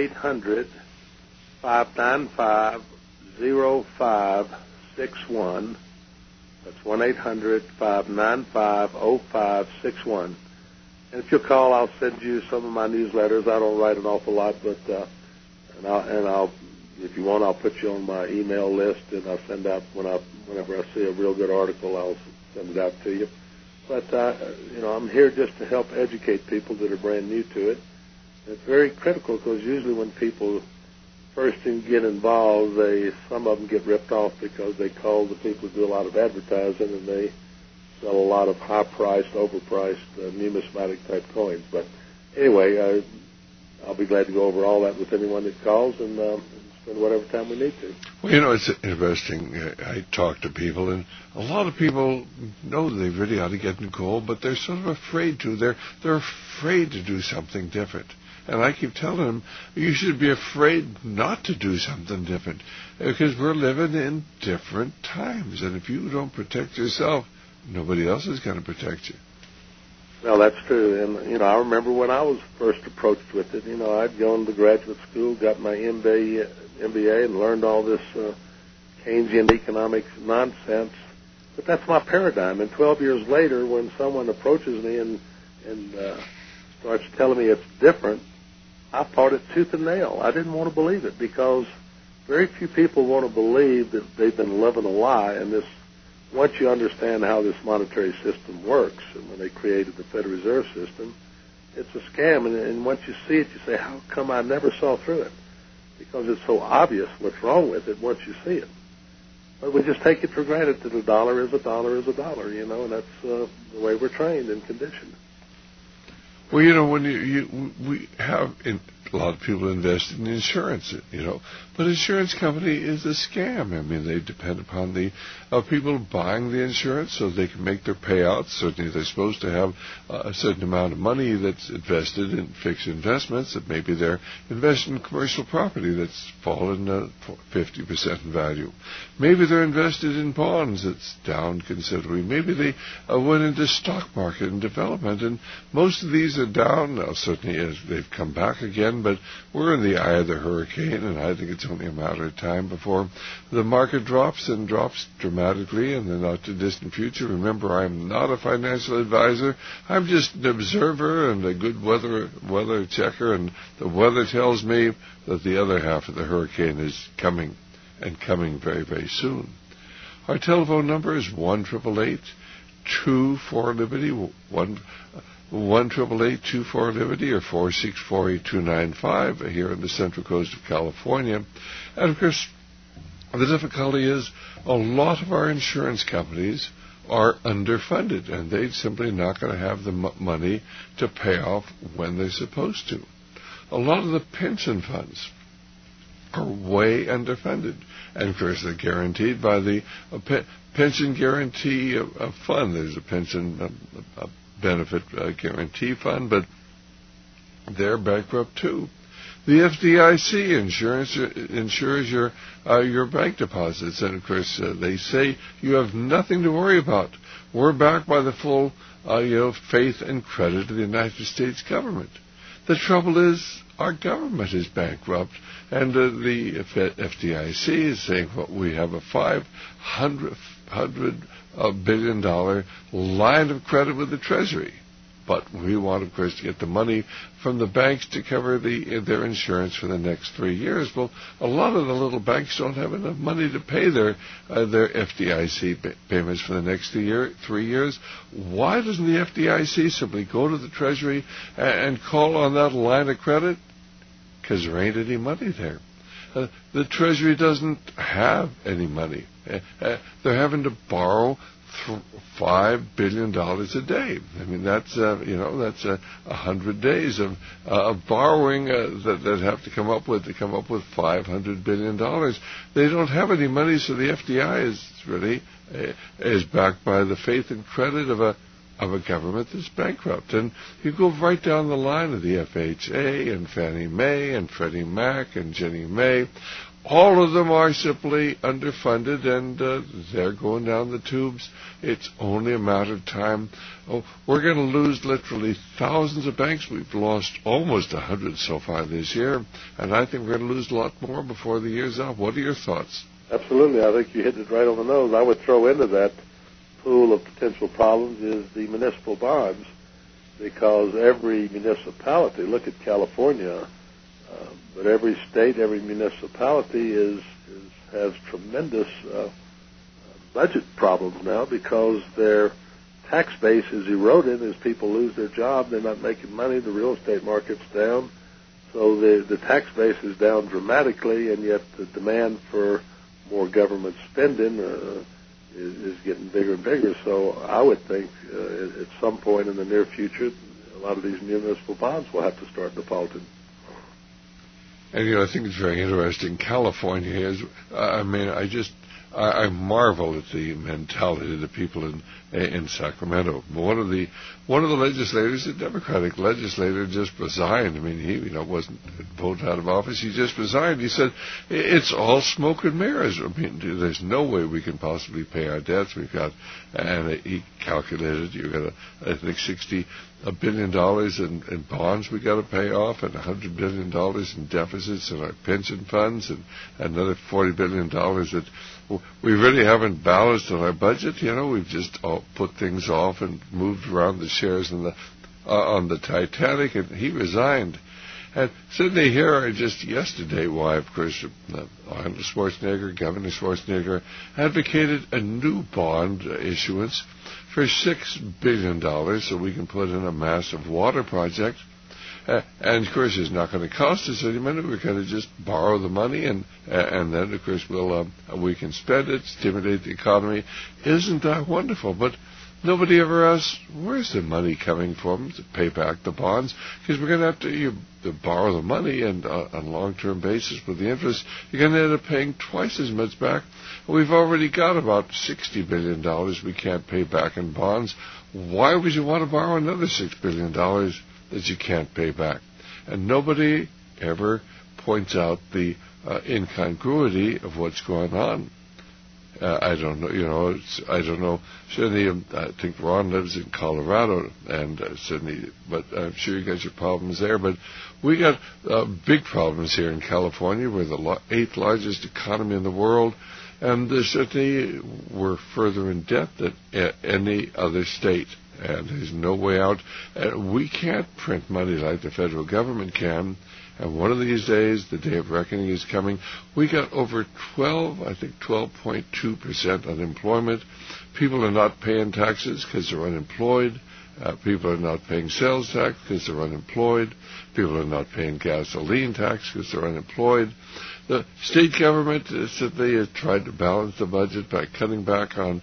1-800-595-0561. That's 1-800-595-0561. And if you'll call, I'll send you some of my newsletters. I don't write an awful lot, but I'll if you want, I'll put you on my email list, and I'll send out whenever I see a real good article, I'll send it out to you. But I'm here just to help educate people that are brand new to it. And it's very critical because usually when people first get involved, some of them get ripped off because they call the people who do a lot of advertising and they sell a lot of high-priced, overpriced, numismatic type coins. But anyway, I'll be glad to go over all that with anyone that calls and spend whatever time we need to. Well, it's interesting. I talk to people, and a lot of people know they really ought to get in gold, but they're sort of afraid to. They're afraid to do something different. And I keep telling them, you should be afraid not to do something different because we're living in different times. And if you don't protect yourself, nobody else is going to protect you. Well, that's true. And, I remember when I was first approached with it, I'd gone to graduate school, got my MBA and learned all this Keynesian economic nonsense. But that's my paradigm. And 12 years later, when someone approaches me and starts telling me it's different, I fought it tooth and nail. I didn't want to believe it because very few people want to believe that they've been living a lie. And once you understand how this monetary system works, and when they created the Federal Reserve System, it's a scam. And once you see it, you say, how come I never saw through it? Because it's so obvious what's wrong with it once you see it. But we just take it for granted that a dollar is a dollar is a dollar, and that's the way we're trained and conditioned. Well, when we have a lot of people invest in insurance, but insurance company is a scam. I mean, they depend upon the people buying the insurance so they can make their payouts. Certainly, they're supposed to have a certain amount of money that's invested in fixed investments. That maybe they're invested in commercial property that's fallen 50% in value. Maybe they're invested in bonds that's down considerably. Maybe they went into stock market and development, and most of these are down now. Certainly, as they've come back again. again, but we're in the eye of the hurricane, and I think it's only a matter of time before the market drops and drops dramatically in the not-too-distant future. Remember, I'm not a financial advisor. I'm just an observer and a good weather checker, and the weather tells me that the other half of the hurricane is coming, and coming very, very soon. Our telephone number is 1-888-24-LIBERTY, 1-888-24-LIBERTY, or 464-8295 here in the Central Coast of California. And, of course, the difficulty is a lot of our insurance companies are underfunded, and they're simply not going to have the money to pay off when they're supposed to. A lot of the pension funds are way underfunded, and of course they're guaranteed by the pension guarantee fund. There's a pension benefit guarantee fund, but they're bankrupt too. The FDIC insures your bank deposits, and of course they say you have nothing to worry about. We're backed by the full faith and credit of the United States government. The trouble is our government is bankrupt, and the FDIC is saying, well, we have a $500 billion line of credit with the Treasury. But we want, of course, to get the money from the banks to cover their insurance for the next 3 years. Well, a lot of the little banks don't have enough money to pay their FDIC payments for the next 3 years. Why doesn't the FDIC simply go to the Treasury and call on that line of credit? Because there ain't any money there. The Treasury doesn't have any money. They're having to borrow $5 billion a day. I mean, that's 100 days of borrowing that have to come up with $500 billion. They don't have any money, so the FDI is backed by the faith and credit of a government that's bankrupt. And you go right down the line of the FHA and Fannie Mae and Freddie Mac and Ginnie Mae. All of them are simply underfunded, and they're going down the tubes. It's only a matter of time. We're going to lose literally thousands of banks. We've lost almost 100 so far this year, and I think we're going to lose a lot more before the year's out. What are your thoughts? Absolutely. I think you hit it right on the nose. I would throw into that pool of potential problems is the municipal bonds, because every municipality, look at California, but every state, every municipality has tremendous budget problems now because their tax base is eroded. As people lose their job, they're not making money. The real estate market's down. So the tax base is down dramatically, and yet the demand for more government spending is getting bigger and bigger. So I would think at some point in the near future, a lot of these municipal bonds will have to start defaulting. And, I think it's very interesting. California is, I marvel at the mentality of the people in Sacramento. One of the legislators, a Democratic legislator, just resigned. I mean, he wasn't voted out of office. He just resigned. He said, it's all smoke and mirrors. I mean, there's no way we can possibly pay our debts. We've got, and he calculated, you've got, I think, $60 billion in bonds we got to pay off, and $100 billion in deficits in our pension funds, and another $40 billion that we really haven't balanced in our budget. We've just put things off and moved around the shares on the Titanic, and he resigned. And Sidney here just yesterday, why, of course, Arnold Schwarzenegger, Governor Schwarzenegger, advocated a new bond issuance for $6 billion so we can put in a massive water project. And, of course, it's not going to cost us any money. We're going to just borrow the money, and then, of course, we can spend it, stimulate the economy. Isn't that wonderful? But nobody ever asks, where's the money coming from to pay back the bonds? Because we're going to have to borrow the money, and on a long-term basis with the interest, you're going to end up paying twice as much back. We've already got about $60 billion we can't pay back in bonds. Why would you want to borrow another $6 billion that you can't pay back? And nobody ever points out the incongruity of what's going on. I don't know. I don't know. Certainly, I think Ron lives in Colorado, and Sydney. But I'm sure you got your problems there. But we got big problems here in California. We're the 8th largest economy in the world, and certainly we're further in debt than any other state. And there's no way out. We can't print money like the federal government can. And one of these days, the day of reckoning is coming. We got over 12.2% unemployment. People are not paying taxes because they're unemployed. People are not paying sales tax because they're unemployed. People are not paying gasoline tax because they're unemployed. The state government they have tried to balance the budget by cutting back on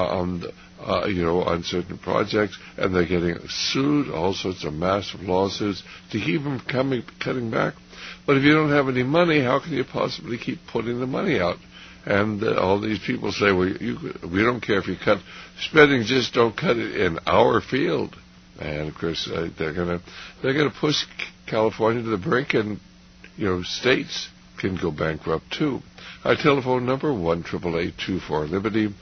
certain projects, and they're getting sued, all sorts of massive lawsuits to keep them cutting back. But if you don't have any money, how can you possibly keep putting the money out? And all these people say, well, we don't care if you cut spending, just don't cut it in our field. And of course, they're gonna push California to the brink, and states can go bankrupt too. Our telephone number 1-888-24-LIBERTY.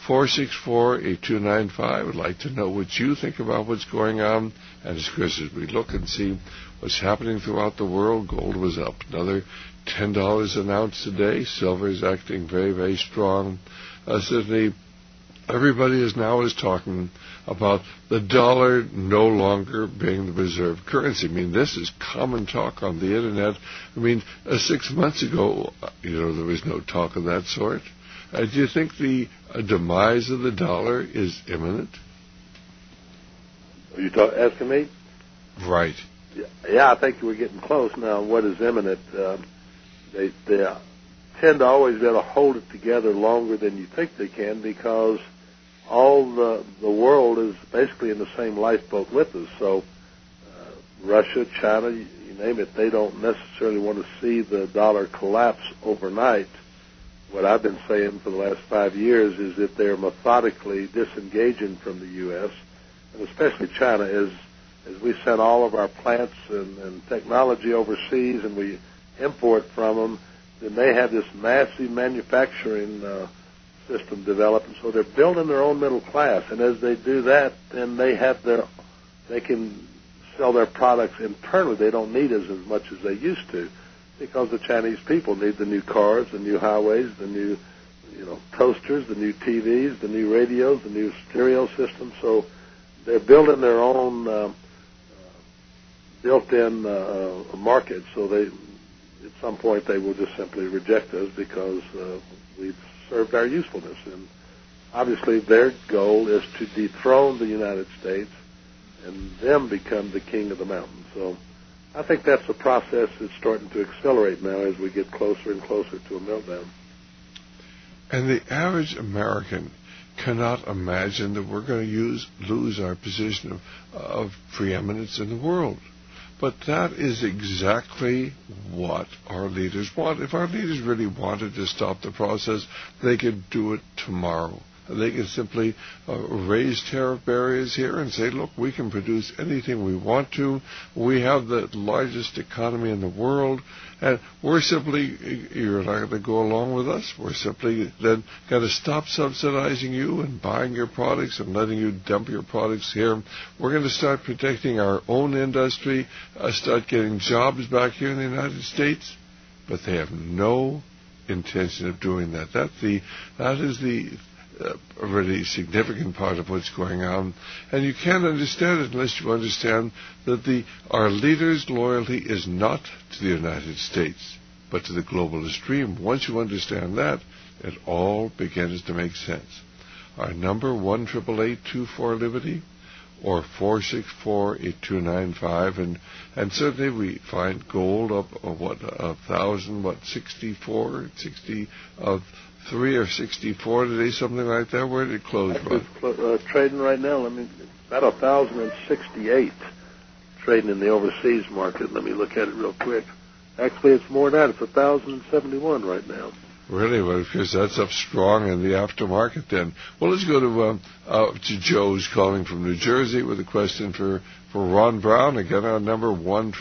464-8295. I'd like to know what you think about what's going on. And of course, as we look and see what's happening throughout the world, gold was up another $10 an ounce today. Silver is acting very, very strong. Certainly, everybody is talking about the dollar no longer being the reserve currency. I mean, this is common talk on the Internet. I mean, 6 months ago, there was no talk of that sort. Do you think the demise of the dollar is imminent? Are you asking me? Right. Yeah, I think we're getting close now. What is imminent? They tend to always be able to hold it together longer than you think they can, because all the world is basically in the same lifeboat with us. So Russia, China, you name it, they don't necessarily want to see the dollar collapse overnight. What I've been saying for the last 5 years is that they're methodically disengaging from the U.S., and especially China, as we send all of our plants and technology overseas and we import from them, then they have this massive manufacturing system developed, and so they're building their own middle class. And as they do that, then they can sell their products internally. They don't need as much as they used to, because the Chinese people need the new cars, the new highways, the new toasters, the new TVs, the new radios, the new stereo systems. So they're building their own built-in market. So at some point they will just simply reject us because we've served our usefulness. And obviously their goal is to dethrone the United States and them become the king of the mountain. So I think that's a process that's starting to accelerate now as we get closer and closer to a meltdown. And the average American cannot imagine that we're going to lose our position of preeminence in the world. But that is exactly what our leaders want. If our leaders really wanted to stop the process, they could do it tomorrow. They can simply raise tariff barriers here and say, look, we can produce anything we want to. We have the largest economy in the world, and we're simply, you're not going to go along with us. We're simply then going to stop subsidizing you and buying your products and letting you dump your products here. We're going to start protecting our own industry, start getting jobs back here in the United States. But they have no intention of doing that. That is the a really significant part of what's going on, and you can't understand it unless you understand that our leaders' loyalty is not to the United States, but to the globalist dream. Once you understand that, it all begins to make sense. Our number 1-888-24-LIBERTY or 464-8295, and certainly we find gold up 1,064, 60 of 3 or 64 today, something like that. Where did it close? It's trading right now. About 1,068 trading in the overseas market. Let me look at it real quick. Actually, it's more than that. It's 1,071 right now. Really? Well, because that's up strong in the aftermarket then. Well, let's go to Joe, who's calling from New Jersey with a question for Ron Brown. Again, our number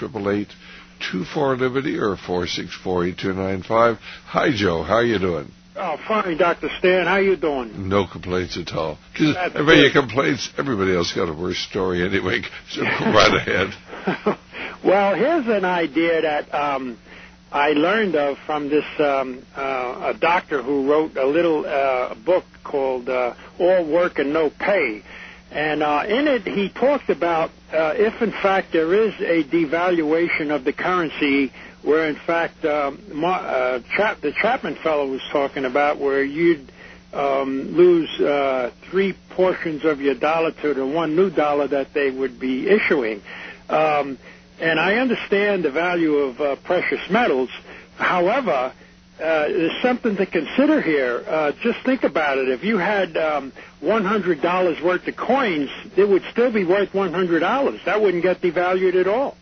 1-888-24-LIBERTY or 464-8295. Hi, Joe. How are you doing? Oh, fine, Dr. Stan. How you doing? No complaints at all. Just everybody complains. Everybody else got a worse story anyway, so go right ahead. Well, here's an idea that I learned of from this a doctor who wrote a little book called All Work and No Pay. And in it, he talked about if, in fact, there is a devaluation of the currency, where, in fact, the Chapman fellow was talking about, where you'd lose 3 portions of your dollar to the one new dollar that they would be issuing. And I understand the value of precious metals. However, there's something to consider here. Just think about it. If you had $100 worth of coins, it would still be worth $100. That wouldn't get devalued at all.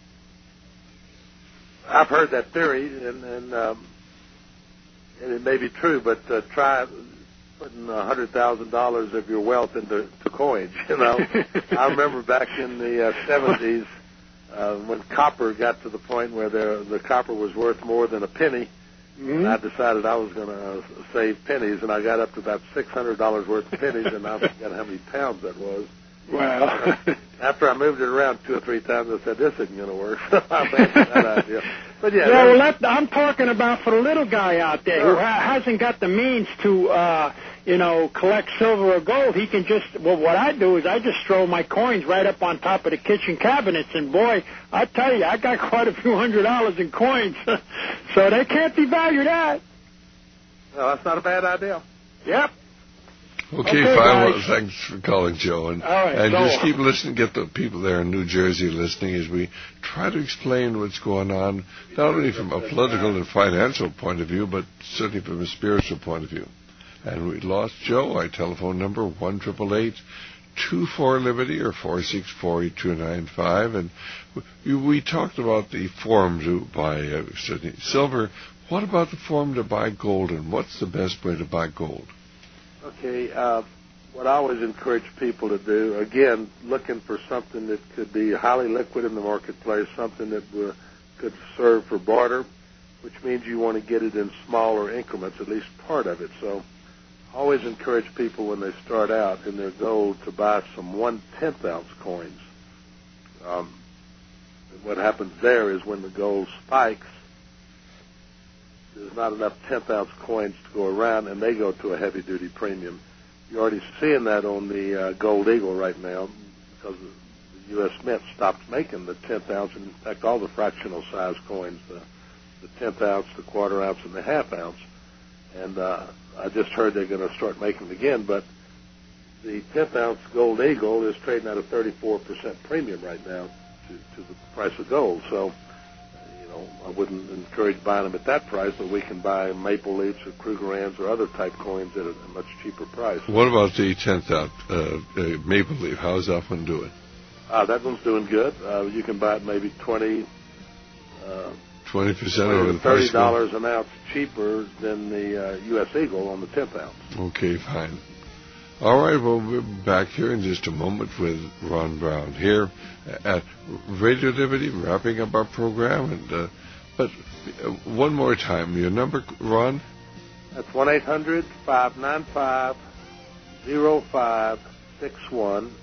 I've heard that theory, and it may be true, but try putting $100,000 of your wealth into coins. You know, I remember back in the 70s when copper got to the point where the copper was worth more than a penny. And I decided I was going to save pennies, and I got up to about $600 worth of pennies, and I forgot how many pounds that was. Wow. After I moved it around 2 or 3 times, I said, this isn't going to work. I abandoned that idea. But yeah, I'm talking about for the little guy out there who hasn't got the means to, collect silver or gold. He can just, what I do is I just throw my coins right up on top of the kitchen cabinets, and boy, I tell you, I got quite a few $100s in coins, so they can't devalue that. No, that's not a bad idea. Yep. Okay, fine. Well, thanks for calling, Joe. And, right, just keep listening. Get the people there in New Jersey listening as we try to explain what's going on, not only from a political and financial point of view, but certainly from a spiritual point of view. And we lost Joe. Our telephone number, 1-888-24-LIBERTY or 464-8295. And we talked about the form to buy silver. What about the form to buy gold, and what's the best way to buy gold? Okay, what I always encourage people to do, again, looking for something that could be highly liquid in the marketplace, something that could serve for barter, which means you want to get it in smaller increments, at least part of it. So I always encourage people when they start out in their gold to buy some 1/10 ounce coins. What happens there is when the gold spikes, there's not enough 10th ounce coins to go around, and they go to a heavy-duty premium. You're already seeing that on the Gold Eagle right now because the U.S. Mint stopped making the 10th ounce, and in fact, all the fractional size coins, the 10th ounce, the quarter ounce, and the half ounce. And I just heard they're going to start making them again, but the 10th ounce Gold Eagle is trading at a 34% premium right now to the price of gold. So I wouldn't encourage buying them at that price, but we can buy Maple Leafs or Krugerrands or other type coins at a much cheaper price. What about the 10th out Maple Leaf? How's that one doing? That one's doing good. You can buy it maybe 20% over the price. $30 an ounce cheaper than the U.S. Eagle on the 10th ounce. Okay, fine. All right, well, we'll be back here in just a moment with Ron Brown here at Radio Liberty, wrapping up our program. And but one more time, your number, Ron? That's 1-800-595-0561.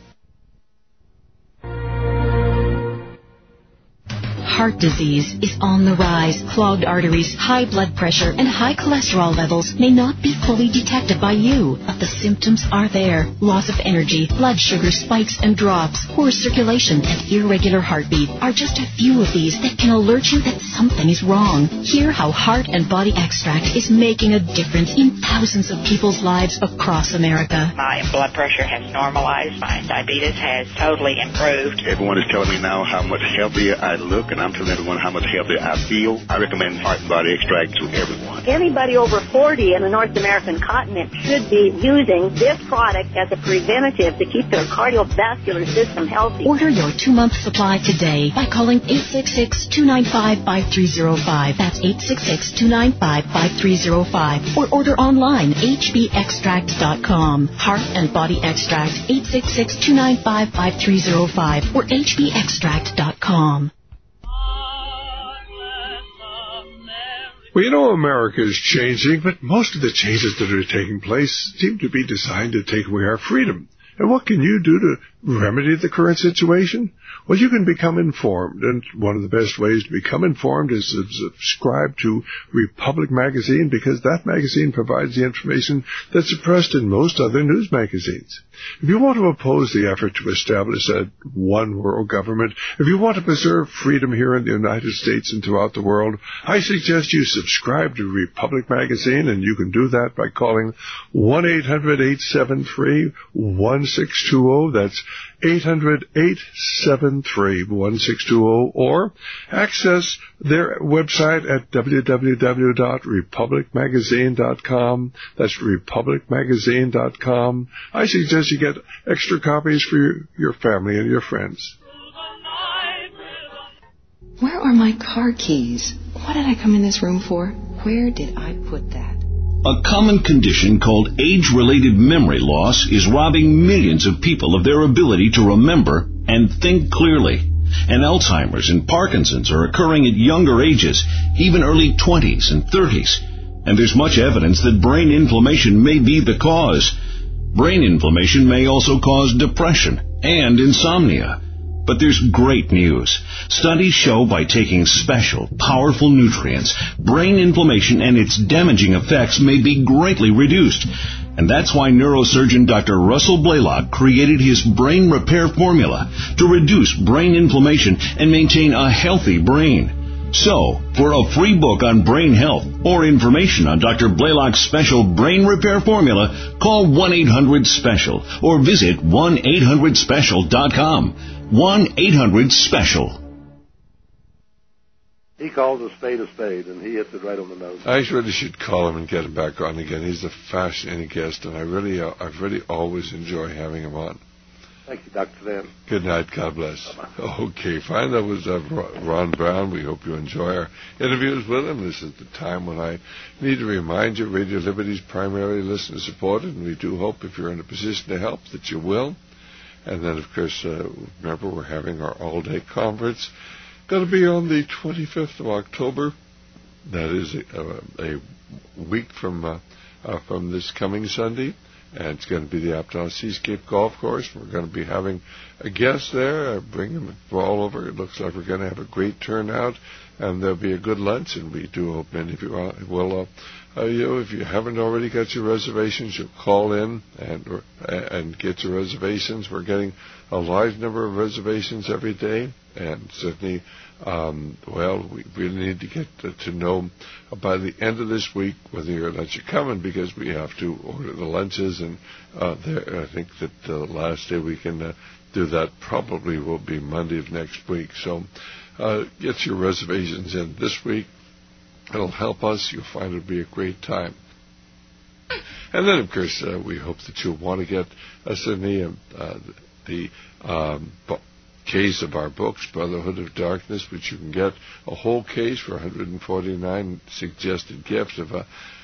Heart disease is on the rise. Clogged arteries, high blood pressure, and high cholesterol levels may not be fully detected by you, but the symptoms are there. Loss of energy, blood sugar spikes and drops, poor circulation, and irregular heartbeat are just a few of these that can alert you that something is wrong. Hear how Heart and Body Extract is making a difference in thousands of people's lives across America. My blood pressure has normalized. My diabetes has totally improved. Everyone is telling me now how much healthier I look, and I'm telling everyone how much healthier I feel. I recommend Heart and Body Extract to everyone. Anybody over 40 in the North American continent should be using this product as a preventative to keep their cardiovascular system healthy. Order your 2-month supply today by calling 866-295-5305. That's 866-295-5305. Or order online, hbextract.com. Heart and Body Extract, 866-295-5305 or hbextract.com. Well, you know, America is changing, but most of the changes that are taking place seem to be designed to take away our freedom. And what can you do to remedy the current situation? Well, you can become informed, and one of the best ways to become informed is to subscribe to Republic Magazine, because that magazine provides the information that's suppressed in most other news magazines. If you want to oppose the effort to establish a one-world government, if you want to preserve freedom here in the United States and throughout the world, I suggest you subscribe to Republic Magazine, and you can do that by calling 1-800-873-1620. That's 800-873-1620, or access their website at www.republicmagazine.com. That's republicmagazine.com. I suggest you get extra copies for your family and your friends. Where are my car keys? What did I come in this room for? Where did I put that? A common condition called age-related memory loss is robbing millions of people of their ability to remember and think clearly. And Alzheimer's and Parkinson's are occurring at younger ages, even early 20s and 30s. And there's much evidence that brain inflammation may be the cause. Brain inflammation may also cause depression and insomnia. But there's great news. Studies show by taking special, powerful nutrients, brain inflammation and its damaging effects may be greatly reduced. And that's why neurosurgeon Dr. Russell Blaylock created his brain repair formula to reduce brain inflammation and maintain a healthy brain. So, for a free book on brain health or information on Dr. Blaylock's special brain repair formula, call 1-800-SPECIAL or visit 1-800-SPECIAL.com. 1-800-SPECIAL. He calls a spade, and he hits it right on the nose. I really should call him and get him back on again. He's a fascinating guest, and I've really always enjoy having him on. Thank you, Dr. Stan. Good night. God bless. Bye-bye. Okay, fine. That was Ron Brown. We hope you enjoy our interviews with him. This is the time when I need to remind you, Radio Liberty is primarily listener-supported, and we do hope if you're in a position to help that you will. And then, of course, remember, we're having our all-day conference. Going to be on the 25th of October. That is a week from this coming Sunday. And it's going to be the Apton Seascape Golf Course. We're going to be having a guest there, bringing the ball over. It looks like we're going to have a great turnout, and there'll be a good lunch, and we do hope many of you will. If you haven't already got your reservations, you'll call in and get your reservations. We're getting a large number of reservations every day, and certainly, we really need to get to know by the end of this week whether you're coming, because we have to order the lunches, and I think that the last day we can do that probably will be Monday of next week. So get your reservations in this week. It'll help us. You'll find it'll be a great time. And then, of course, we hope that you'll want to get certainly the case of our books, Brotherhood of Darkness, which you can get a whole case for $149, suggested gift of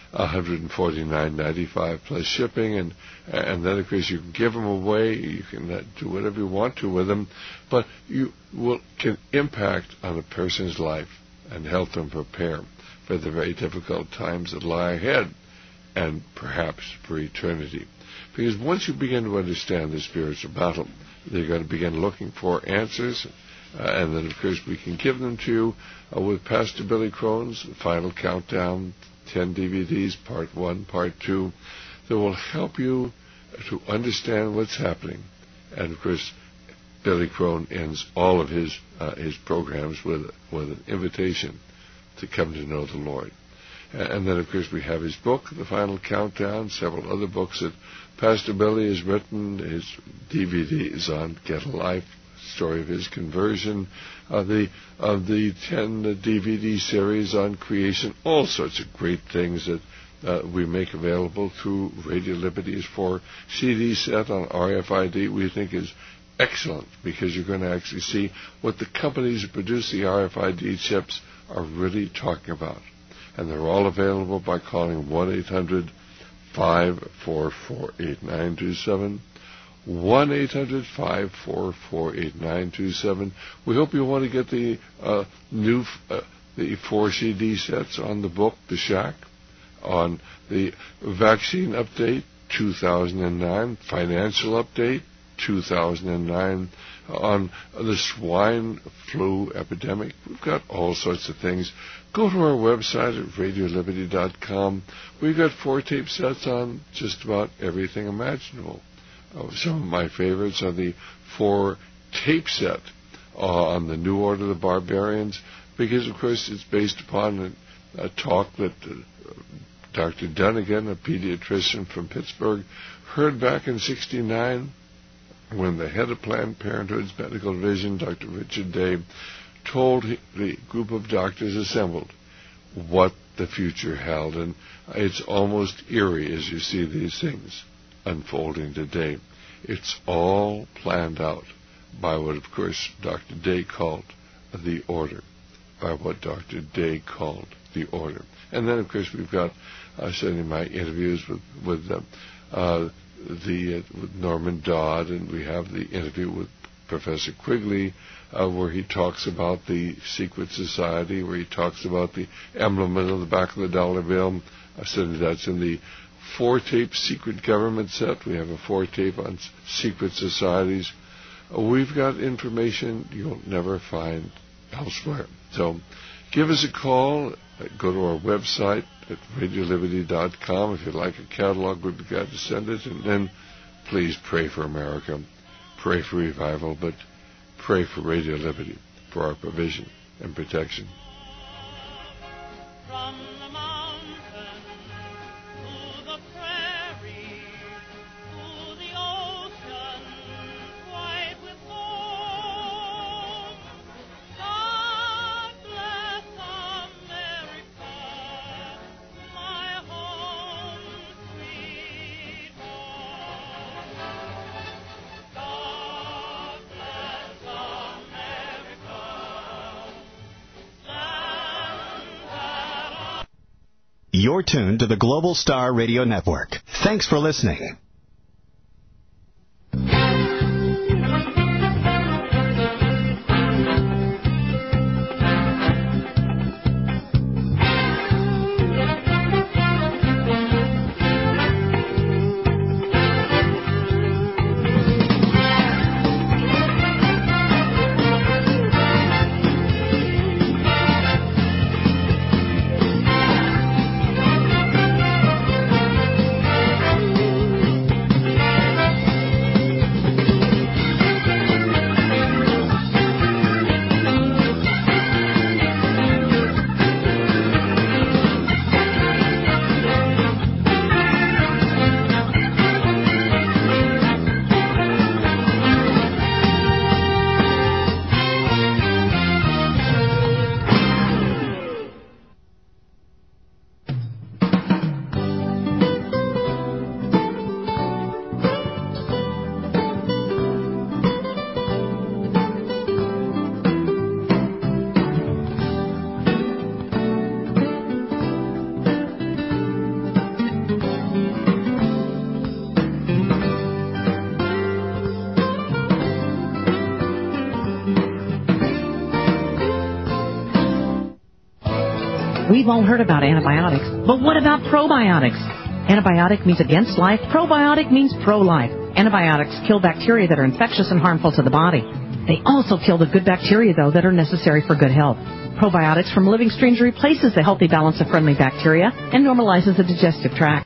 $149.95 plus shipping, and then, of course, you can give them away. You can do whatever you want to with them, but you can impact on a person's life and help them prepare for the very difficult times that lie ahead, and perhaps for eternity. Because once you begin to understand the spiritual battle, you're going to begin looking for answers, and then, of course, we can give them to you with Pastor Billy Crone's Final Countdown, 10 DVDs, Part 1, Part 2, that will help you to understand what's happening. And, of course, Billy Crone ends all of his programs with an invitation to come to know the Lord. And then, of course, we have his book, The Final Countdown, several other books that Pastor Billy has written, his DVDs on Get a Life, story of his conversion, of the 10 DVD series on creation, all sorts of great things that we make available through Radio Liberty's 4 CD set on RFID. We think is excellent, because you're going to actually see what the companies who produce the RFID chips are really talking about. And they're all available by calling 1-800-544-8927. 1-800-544-8927. We hope you want to get the new the 4 CD sets on the book, The Shack, on the vaccine update, 2009, financial update, 2009, on the swine flu epidemic. We've got all sorts of things. Go to our website at radioliberty.com. We've got 4 tape sets on just about everything imaginable. Some of my favorites are the 4 tape set on the New Order of the Barbarians, because, of course, it's based upon a talk that Dr. Dunnigan, a pediatrician from Pittsburgh, heard back in '69 when the head of Planned Parenthood's medical division, Dr. Richard Day, told the group of doctors assembled what the future held. And it's almost eerie as you see these things unfolding today. It's all planned out by what, of course, Dr. Day called the order. And then, of course, we've got sending my interviews with Norman Dodd, and we have the interview with Professor Quigley, where he talks about the secret society, where he talks about the emblem on the back of the dollar bill. I said that's in the 4-tape secret government set. We have a 4-tape on secret societies. We've got information you'll never find elsewhere. So give us a call. Go to our website at radioliberty.com. If you'd like a catalog, we'd be glad to send it. And then please pray for America. Pray for revival, but pray for Radio Liberty, for our provision and protection. You're tuned to the Global Star Radio Network. Thanks for listening. We've all heard about antibiotics, but what about probiotics? Antibiotic means against life. Probiotic means pro-life. Antibiotics kill bacteria that are infectious and harmful to the body. They also kill the good bacteria, though, that are necessary for good health. Probiotics from living streams replaces the healthy balance of friendly bacteria and normalizes the digestive tract.